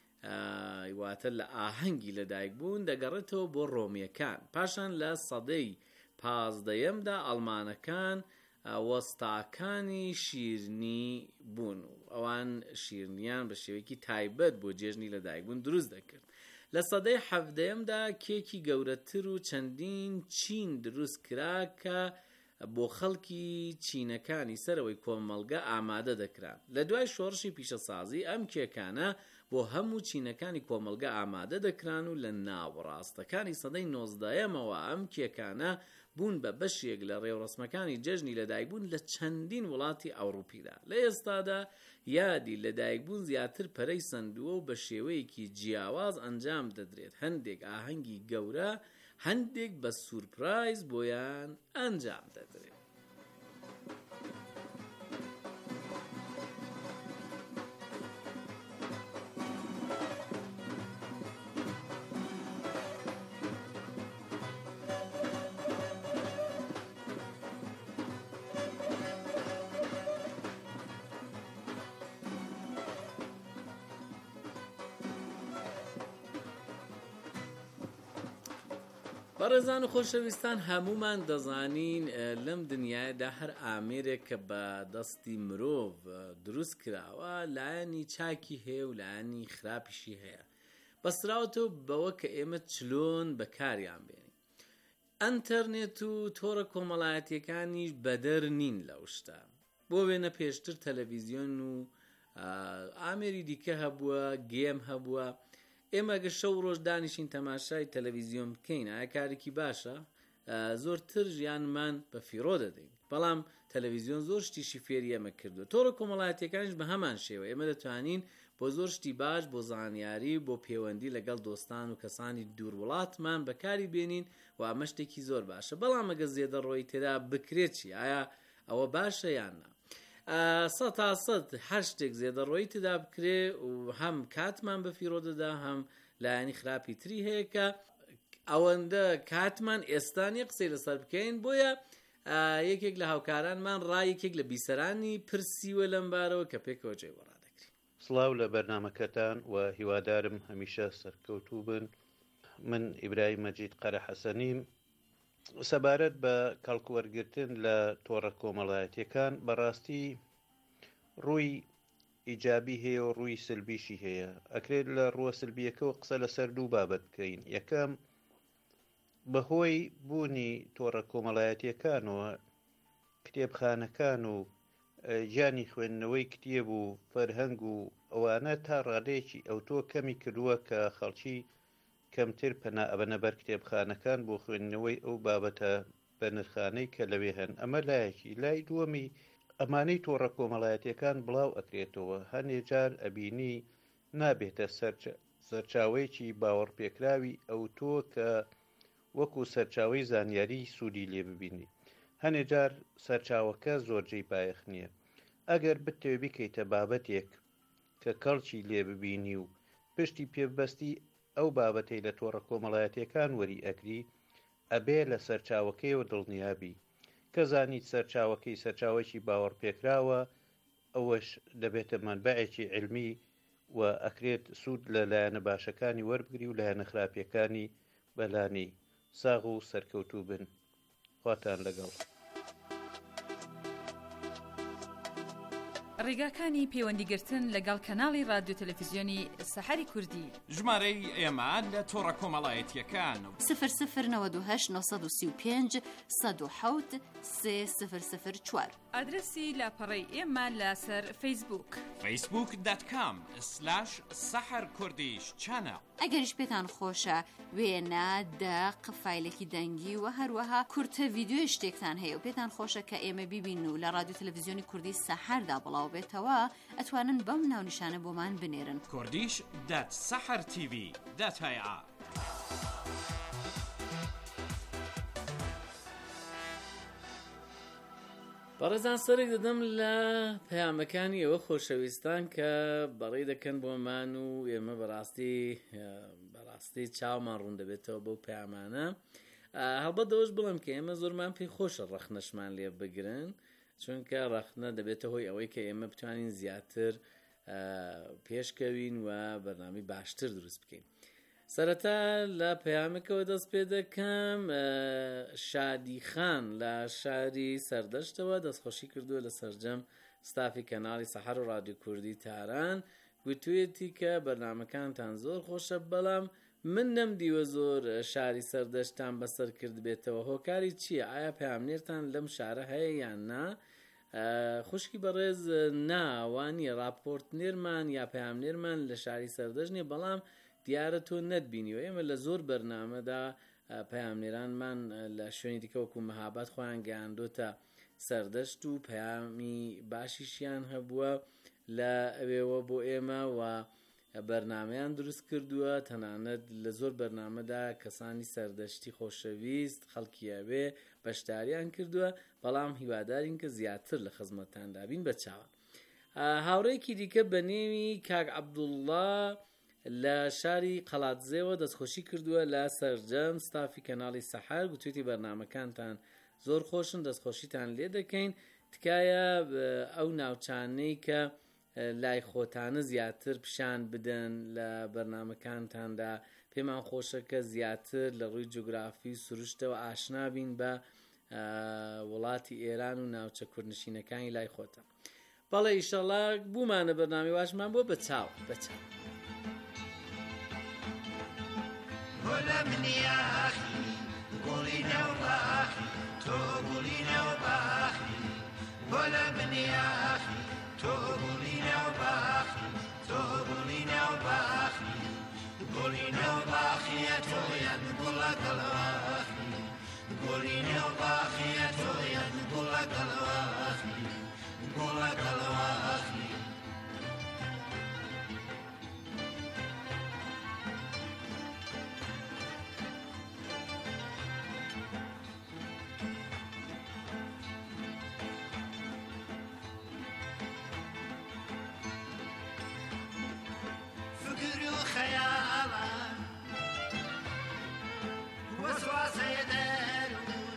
واتە لە ئاهەنگی لەدایکبوون دەگەڕێتەوە بۆ ڕۆمیەکان پاشان لە سەدەی پازدەیەمدا ئەڵمانەکان وەستاکانی شیرنی بوون و ئەوان شیرنیان بە شێوەیەکی تایبەت بۆ جێژنی لەدایکبوون دروست دەکرد لە سەدەی حەڤدەیەمدا کێکی گەورەتر و چەندین چین دروست کرا کە بۆ خەڵکی چینەکانی سەرەوەی کۆمەڵگە ئامادە دەکران لە دوای شۆڕشی پیشەسازی ئەم کێکانە بۆ هەموو چینەکانی کۆمەڵگە ئامادە دەکران و لە ناوەڕاستەکانی سەدەی نۆزدەیەمەوە ئەم کێکانە بوون بە بەشێک لە ڕێوڕسمەکانی جەژنی لەدایکبوون لە چەندین وڵاتی ئەوروپیدا لە ئێستادا یادی لەدایکبوون زیاتر پەرەی سندووە و بە شێوەیەکی جیاواز ئەنجام دەدرێت هەندێک ئاهەنگی گەورە هەندێک بە سورپرایز بۆیان ئەنجام دەدرێت بەڕێزان و خۆشەویستان هەمومان دەزانین لەم دنیادا هەر ئامێرێک کە بە دەستی مرۆڤ دروست کراوە لایەنی چاکی هەیە و لایەنی خراپیشی هەیە بەسراوەتەوە بەوە کە ئێمە چلۆن بەکاریان بێنین. ئەنتەرنێت و تۆڕە کۆمەڵایەتیەکانیش بەدەر نین لەو شتە. بۆ وێنە پێشتر تەلەڤیزیۆن و ئامێری دیکە هەبووە، گێم هەبووە. ئێمە گە شەو ڕۆژ دانیشین تەماشای تەلەڤیزیۆن بکەین، ئایا کارێکی باشە؟ زۆرتر ژیانمان بە فیڕۆ دەدەین. بەڵام تەلەڤیزیۆن زۆر شتیشی فێری ئێمە کردووە. تۆڕە کۆمەڵایەتیەکانیش بە هەمان شێوە ئێمە دەتوانین بۆ زۆر شتی باش، بۆ زانیاری، بۆ پەیوەندی لەگەڵ دۆستان و کەسانی دوور وڵاتمان بەکاری بێنین و ئەمە شتێکی زۆر باشە. بەڵام ئەگە زێدە ڕۆی تێدا بکرێت چی؟ ئایا ئەوە باشە یان نا؟ سەد تا سەد هەر شتێک زێدە ڕۆی تێدا بکرێ و هەم کاتمان بە فیڕۆ دەدا، هەم لایەنی خراپی تری هەیە کە ئەوەندە کاتمان ئێستانی قسەی لەسەر بکەین. بۆیە یەکێک لە هاوکارانمان ڕایەکێک لە بیسەرانی پرسیوە لەم بارەوە کە پێکەوە جێوەڕادەکری. سڵاو لە بەرنامەکەتان و هیوادارم هەمیشە سەرکەوتوو بن. من ئیبراهیم مەجید قەرە حەسەنیم. سەبارەت بە کەڵکوەرگرتن لە تۆڕە کۆمەڵایەتیەکان بەڕاستی ڕووی ئیجابی هەیە و ڕووی سلبیشی هەیە. ئەکرێت لە ڕووە سلبیەکەەوە قسە لەسەر دوو بابەت بکەین. یەکەم بەهۆی بوونی تۆڕە کۆمەڵایەتیەکانەوە کتێبخانەکان و گیانی خوێندنەوەی کتێب و فەرهەنگ و ئەوانە تا ڕادەیەکی ئەوتۆ کەمی کردووە کە خەڵکی کەمتر پەنا ئەبەنە بەر کتێبخانەکان بۆ خوێندنەوەی ئەو بابەتە بە نرخانەی کە لەوێ هەن. ئەمە لایەکی. لای دووەمی ئەمانەی تۆڕە کۆمەڵایەتیەکان بڵاو ئەکرێتەوە. هەندێک جار ئەبینی نابێتە سەرچاوەیەکی باوەڕپێکراوی ئەوتۆ کە وەکو سەرچاوەی زانیاری سوودی لێ ببینی. هەندێک جار سەرچاوەکە زۆرجێی پایەخ نییە. ئەگەر بتەوێ بکەیتە بابەتێک کە کەڵکی لێ ببینی و پشتی پێبەستی ئەو بابەتەی لە تۆڕە کۆمەڵایەتیەکان وەری ئەگری، ئەبێ لە سەرچاوەکەیەوە دڵنیابی کە زانیت سەرچاوەکەی سەرچاوەکی باوەڕپێکراوە، ئەوەش دەبێتە مەنبەعێکی علمی و ئەکرێت سوود لە لایەنە باشەکانی وەربگری و لایەنە خراپیەکانی بەلانی ساغ و سەرکەوتوو بن. خواتان لەگەڵ. ڕێگاکانی پەیوەندیگرتن لەگەڵ کەناڵی رادیۆ تەلەڤیزیۆنی سەحەری کوردی. ژمارەی ئێمە لە تۆڕە کۆمەڵایەتیەکان صفر صفر نود و هەشت نۆ سەد و سی و پێنج سەد و حەوت سێ صفر صفر چوار. ئادرسی لاپەڕەی ئێمە لەسەر فەیسبووک فەیسبووک دات کام سلاش سەحەر کوردیش چانەڵ. ئەگەریش پێتان خۆشە وێنە، دەق، فایلێکی دەنگی و هەروەها کورتە ڤیدیۆی شتێکتان هەیە و پێتان خۆشە کە ئێمە بیبین و لە رادیۆ تەلەڤیزیۆنی کوردی سەحەردا بڵاو بێتەوە، ئەتوانن بەم ناونیشانە بۆمان بنێرن. کوردیش دات سەحەر تیڤی دات هەیە. بەڕێزان سەرێک دەدەم لە پەیامەکانی ئەوە خۆشەویستان کە بەڕێ دەکەن بۆمان و ئێمە بەڕاستی بەڕاستی چاومان ڕوون دەبێتەوە بەو پەیامانە. هەڵبەت دەوەش بڵم کە ئێمە زۆرمان پێی خۆشە ڕەخنەشمان لێ بگرن، چونکە ڕەخنە دەبێتە هۆی ئەوەی کە ئێمە بتوانین زیاتر پێشکەوین و بەرنامەی باشتر دروست بکەین. سەرەتا لە پەیامێکەوە دەست پێ دەکەم. شادی خان لە شاری سەردەشتەوە دەستخۆشی کردووە لە سەرجەم ستافی کەناڵی سەحەر و رادیۆ کوردی تاران. گوتوویەتی کە بەرنامەکانتان زۆر خۆشە، بەڵام من نەمدیوە زۆر شاری سەردەشتان بەسەر کرد بێتەوە. هۆکاری چییە؟ ئایا پەیامنێرتان لەم شارە هەیە یان نا؟ خوشکی بەڕێز ناوانیە راپۆرتنێرمان یا پەیامنێرمان لە شاری سەردەشت نیە، بەڵام دیارە تۆ نەتبینیوە. ئێمە لە زۆر بەرنامەدا پەیامنێرانمان لە شوێنی دیکە وەکو مەهابەت خۆیان گەیاندۆتە سەردەشت و پەیامی باشیشیان هەبووە لە ئەوێوە بۆ ئێمە و بەرنامەیان دروست کردووە. تەنانەت لە زۆر بەرنامەدا کەسانی سەردەشتی خۆشەویست خەڵکیەوێ بەشداریان کردووە، بەڵام هیوادارین کە زیاتر لە خزمەتتاندا بین بە چاوە. هاوڕێکی دیکە بە نێوی کاک عەبدوڵڵا لە شاری قەڵاتزێوە دەستخۆشی کردووە لە سەرجەم ستافی کەناڵی سەحەر. گوتوێتی بەرنامەکانتان زۆر خۆشن، دەستخۆشیتان لێ دەکەین. تکایە ئەو ناوچانەی کە لای خۆتانە زیاتر پیشان بدەن لە بەرنامەکانتاندا. پێمان خۆشە کە زیاتر لە ڕووی جوگرافی سروشتەوە ئاشنابین بە وڵاتی ئێران و ناوچە کوردنشینەکانی لای خۆتە. بەڵێ ئیشەڵا بوومانە بەرنامی واشمان بۆ بە چاو بە چاو. ولا من يا أخي قولينا وباخي تقولينا وباخي ولا من يا أخي تقولينا وباخي تقولينا وباخي قولينا وباخي يا تويا نقول لك الواخي قولينا وباخي يا تويا نقول لك الواخي نقول لك الواخي فكري وخيالا وسواسة يدارون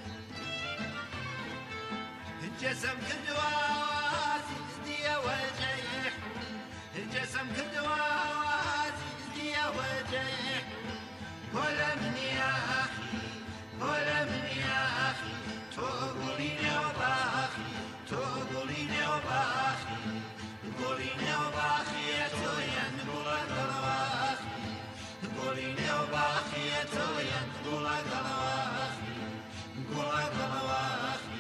الجسم كدواسي تزديا وجيحون الجسم كدواسي تزديا وجيحون ولا من يا أخي ولا من يا أخي تقوليني وباخي تقوليني وباخي قوليني وباخي يا تويا نقول لك الواخي قوليني وباخي يا تويا نقول لك الواخي نقول لك الواخي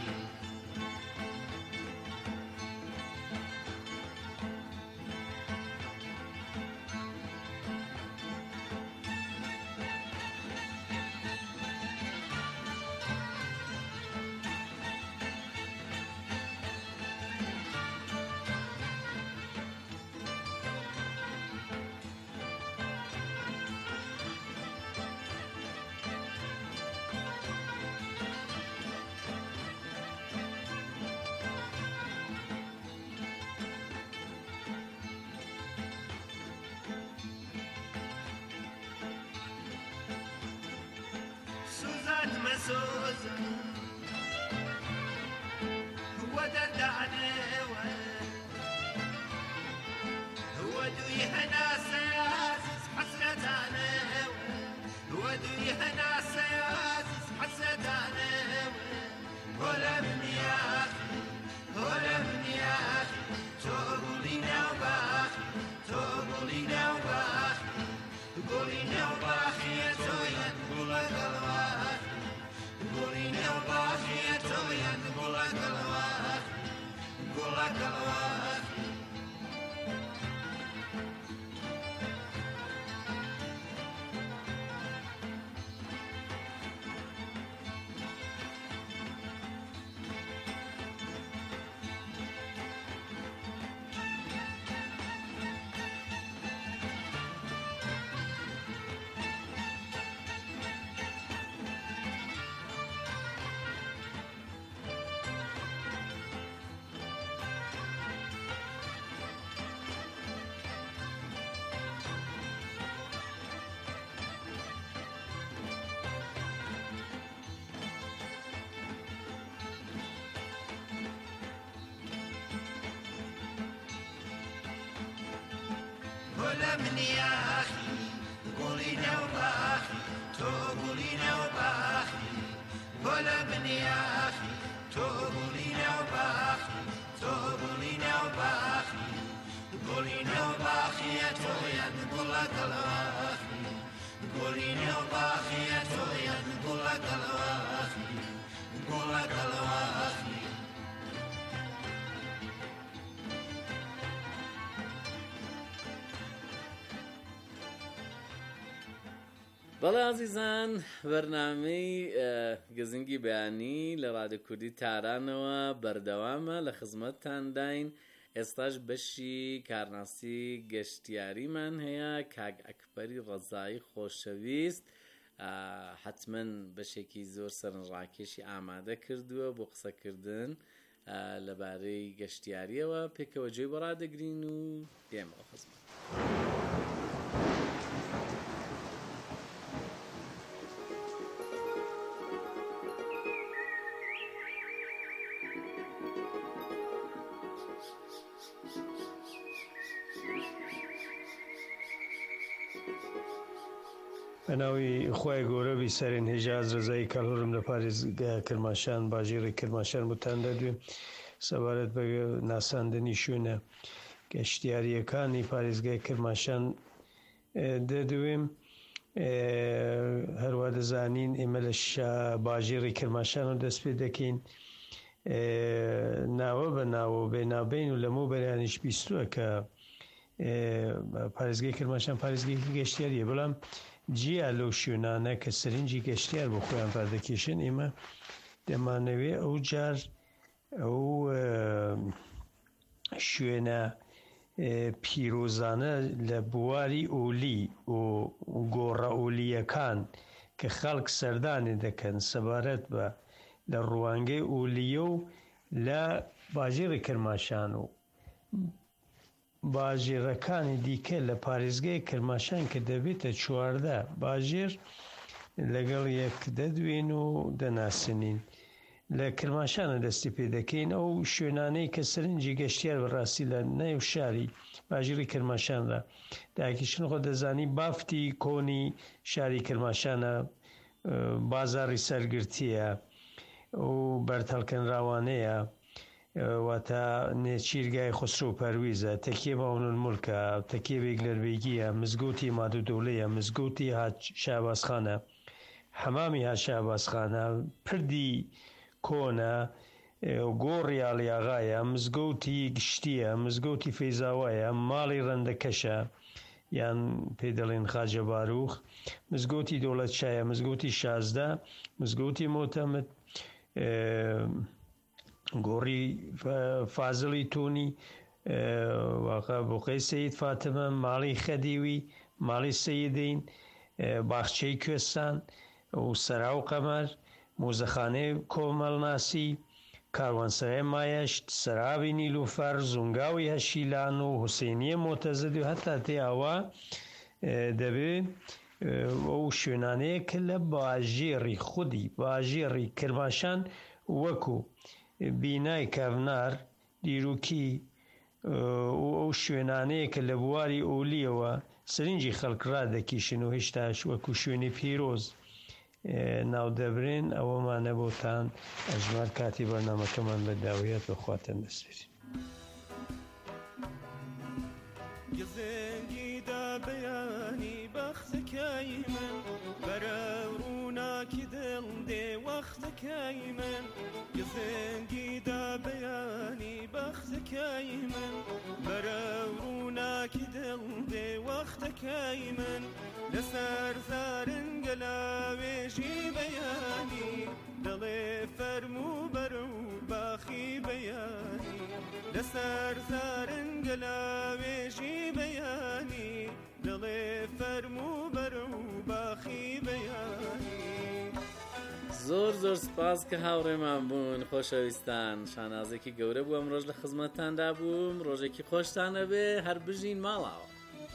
سوزان مسوزان ودد عليوه ودوي هنا سياسس حسرت عليوه ودوي هنا سياسس حسرت عليوه ولا من يا أخي ولا من يا أخي تقولينا وباخي تقولينا وباخي قولينا وباخي يا تويا نقول لك الواخي قولينا وباخي يا تويا نقول لك الواخي نقول لك الواخي ولا من يا أخي قولينا وباخي تقولينا وباخي ولا من يا أخي تقولينا وباخي تقولينا وباخي قولينا وباخي يا تويا نقول لك الواخي قولينا وباخي يا تويا نقول لك الواخي نقول لك الواخي بەڵێ عزیزان بەرنامەی گەزنگی بەیانی لە ڕادیۆ کوردی تارانەوە بەردەوامە لە خزمەتتان داین. ئێستاش بەشی کارناسی گەشتیاریمان هەیە. کاگ ئەکبەری ڕەزایی خۆشەویست حتمما بەشێکی زۆر سەرنجڕاکێشی ئامادە کردووە بۆ قسەکردن لەبارەی گەشتیاریەوە. پێکەوە گوێی بە ڕادەگرین و دێمەوە خزمەت. بەناوی خوای گەورە بیسەرین هێژاز ڕزایی کەلهورم لە پارێزگا کرماشان باژێڕی کرماشان بۆتان دەدوێم سەبارەت بە ناساندنی شوێنە گەشتیاریەکانی پارێزگای کرماشان دەدوێم. هەروە دەزانین ئێمە لە باژێڕی کرماشان و دەست پێ دەکەین ناوە بە ناوە بێنابین و لەمە بەریانیش بیستووە کە پارێزگای کرماشان پارێزگایکی گەشتیاریە بەڵام جیا لەو شوێنانە کە سەرنجی گەشتیار بۆ خۆیان پاردەکێشن ئێمە دەمانەوێت ئەو جار ئەو شوێنە پیرۆزانە لە بواری ئۆلی و گۆڕە ئۆلیەکان کە خەڵک سەردانی دەکەن سەبارەت بە لە ڕوانگەی ئۆلیە و لە باژێڕی کرماشان و باژێڕەکانی دیکە لە پارێزگای کرماشان کە دەبێتە چواردە باژێر لەگەڵ یەک دەدوێن و دەناسنین لە کرماشانە دەستی پێ دەکەین ئەو شوێنانەی کە سەرنجی گەشتیار بەڕاستی لە نێو شاری باژێڕی کرماشاندا داکیشن خۆ دەزانی بافتی کۆنی شاری کرماشانە بازاڕی سەرگرتیە و بەرتەڵکەنراوانەیە واتە نێچیرگای خسرۆ پەرویزە تەکیە ماون مولکە تەکیە بێگلەربێگیە مزگەوتی مادودەوڵەیە مزگەوتی شاباسخانە حەمامی هاشاباسخانە پردی کۆنە گۆڕی ئاڵیاغایە مزگەوتی گشتیە مزگەوتی فەیزاوایە ماڵی ڕەندەکەشە یان پێ دەڵێن خاجە باروخ مزگەوتی دەوڵەت شایە مزگەوتی شازدە مزگەوتی مۆتەمت گۆڕی فازڵی تۆنی واقع بۆقەی سەید فاتمە ماڵی خەدیوی ماڵی سەیدین باخچەی کوێستان و سەرا و قەمەر مۆزەخانەی کۆمەڵناسی کاروانسەرای مایەشت سەرابی نیلوفەر زونگاوی هەشیلان و حوسێنیە مۆتەزەد و هەتا تێئاوا دەبێت ئەو شوێنانەیە کە لە باژێڕی خودی باژێڕی کرماشان وەکو بینای کاڤنار دیروکی و ئەو شوێنانەیە کە لە بواری ئۆلیەوە سەرنجی خەڵک ڕادەکیشن و هێشتاش وەکو شوێنی پیرۆز ناودەبرێن ئەوەمانە بۆتان ئەژمار کاتی بەرنامەکەمان بە داویەت بەخواتە نەسێری گزێنگیدا بەیانی بەختەکەی من بەرە ڕووناکی دڵ دێ وەختەکەی من گزێنگیدا بەیانی بەختەکەی من بەرە ڕووناکی دڵ دێ وەختەکەی من لەسەر زارنگە لاوێژی بەیانی دڵێ فەرموو بەرە و باخی بەیانی لەسەر زارنگە لاوێژی بەیانی دڵێ فەرموو بەرە و باخی بەیانی زۆر زۆر سپاس کە هاوڕێمان بوون خۆشەویستان شانازێکی گەورە بوو ئەمڕۆژ لە خزمەتتاندا بووم ڕۆژێکی خۆشتانە بێ هەر بژین ماڵاوە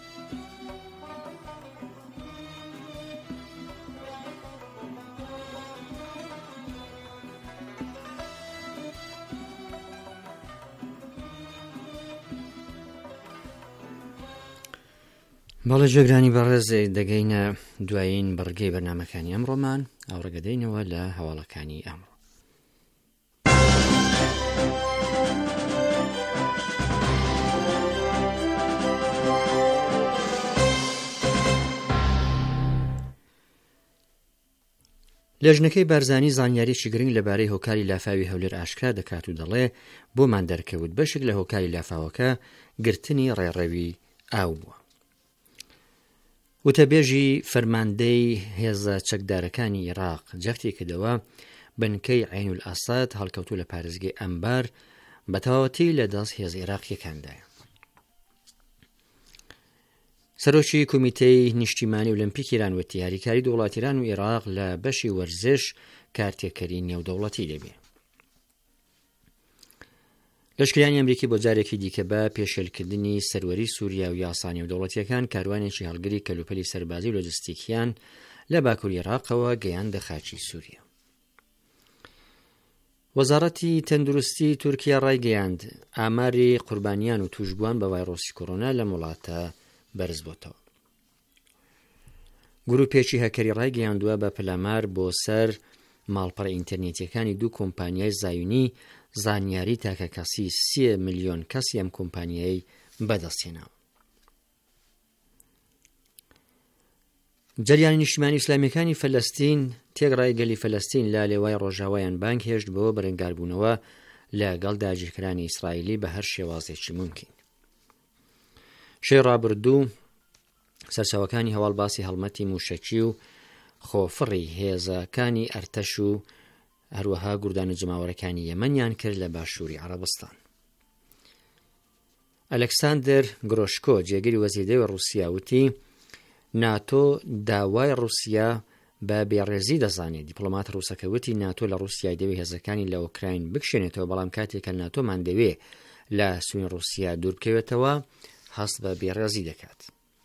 بەڵێ جێگرانی بەڕێز دەگەینە دوایین بەڕگەی بەرنامەکانی ئەمڕۆمان ئاوڕێگەدەینەوە لە هەواڵەکانی ئەمڕۆ. لەژنەکەی بارزانی زانیاریی گرنگ لەبارەی هۆکاری لافاوی هەولێر ئاشکرا دەکات و دەڵێ بۆمان دەرکەوت بەشێک لە هۆکاری لافاوەکە گرتنی ڕێڕەوی ئاو بووە. وتەبێژی فەرماندەی هێزە چەکدارەکانی عێراق جەختی کردەوە بنکەی عین الئاساد هەڵکەوتوو لە پارێزگای ئەمبار بە تەواوەتی لە دەست هێز عێراقیەکاندایە. سەرۆکی کۆمیتەی نیشتیمانی ئۆلمپیک ئیران وتی یاریکاری دەوڵاتی ئیران و عێراق لە بەشی وەرزش کارتێکەری نێودەوڵەتی دەبێت. لەشکریانی ئەمریکی بۆ جارێکی دیکە بە پێشێلکردنی سەروەری سووریا و یاسانی و دەوڵەتیەکان کاروانێکی هەڵگری کەلوپەلی سەربازی و لۆجستیکیان لە باکووری عێراقەوە گەیاندە خاچی سووریا. وەزارەتی تەندروستی تورکیا ڕایگەیاند ئاماری قوربانیان و توشبووان بە ڤایرۆسی کۆڕۆنا لە وڵاتە بەرز بۆتەوە. گروپێکی هەکەری ڕایگەیاندووە بە پلەمار بۆ سەر ماڵپەڕە ئینتەرنێتیەکانی دوو کۆمپانیای زایونی زانیاری تاکە کەسی سێ ملیۆن کەسی ئەم کۆمپانیای بەدەستێناوە. جریانی نیشتیمانی ئیسلامیەکانی فەلەستین تێگڕای گەلی فەلەستین لا لێوای ڕۆژاوایان بانگ هێشت بۆ بەرەنگاربوونەوە لەگەڵ داگیرکرانی ئیسرائیلی بە هەر شێوازێکی ممکن. شەی ڕابردوو سەرچاوەکانی هەواڵباسی هەڵمەتی موشەکی و خۆفڕی هێزەکانی ئەرتەش و هەروەها گوردان و جماوەرەکانی یەمەنیان کرد لە باشووری عەرەبستان. ئەلەکساندر گرۆشکۆ جێگەری وەزیردەوری رووسیا وتی ناتۆ داوای رووسیا بە بێڕێزی دەزانێت. دیپلۆمات ڕووسەکە وتی ناتۆ لە رووسیای دەوێت هێزەکانی لە ئۆکراین بکشێنێتەوە، بەڵام کاتێکە ناتۆمان دەوێت لە سوین رووسیا دوور بکەوێتەوە هەست بە بێڕێزی دەکات.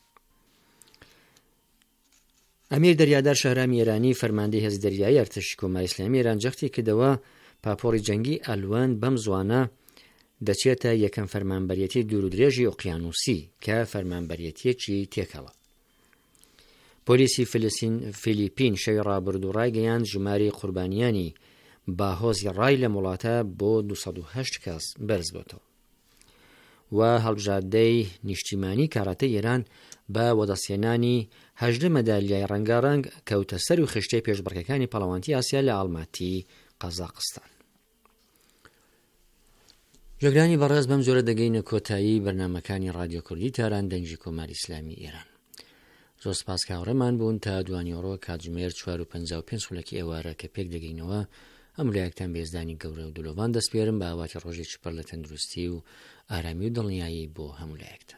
ئەمیر دەریادار شەهرامی ئێرانی فەرماندەی هێز دەریایی ئەرتەشی کۆماری ئیسلامی ئێران جەختی کردەوە پاپۆری جەنگی ئەلوان بەم زوانە دەچێتە یەکەم فەرمانبەریەتی دوور و درێژی ئۆقیانوسی کە فەرمانبەریەتیەکی تێکەڵە. پۆلیسی فیلیپین شەوی ڕابردوو ڕایگەیاند ژماری قوربانیانی باهۆزی ڕای لە وڵاتە بۆ دووسەد و هەشت کەس بەرز بۆتەوە و هەڵبژاردەی نیشتیمانی کاراتەی ئێران بە وەدەستهێنانی هەژدە مەدالیای ڕەنگاڕەنگ کەوتە سەر و خشتەی پێشبڕکەکانی پەڵەوانتی ئاسیا لە ئاڵماتی قەزاقستان. جێگرانی بەڕێز بەم جۆرە دەگەینە کۆتایی بەرنامەکانی ڕادیۆ کوردی تاران دەنگی کۆماری ئیسلامی ئێران. زۆر سپاس کاوڕێمان بوون تا دوانیۆڕۆ کاتژمێر چوار و پەنجا و پێنج خولەکی ئێوارە کە پێک دەگەینەوە. ئەم لایەکتان بێزدانی گەورە و دلۆڤان دەستپێرم بە ئاواتی ڕۆژێکی پڕ لە تەندروستی و ئارامی و دڵنیایی بۆ هەموو لایەکتان.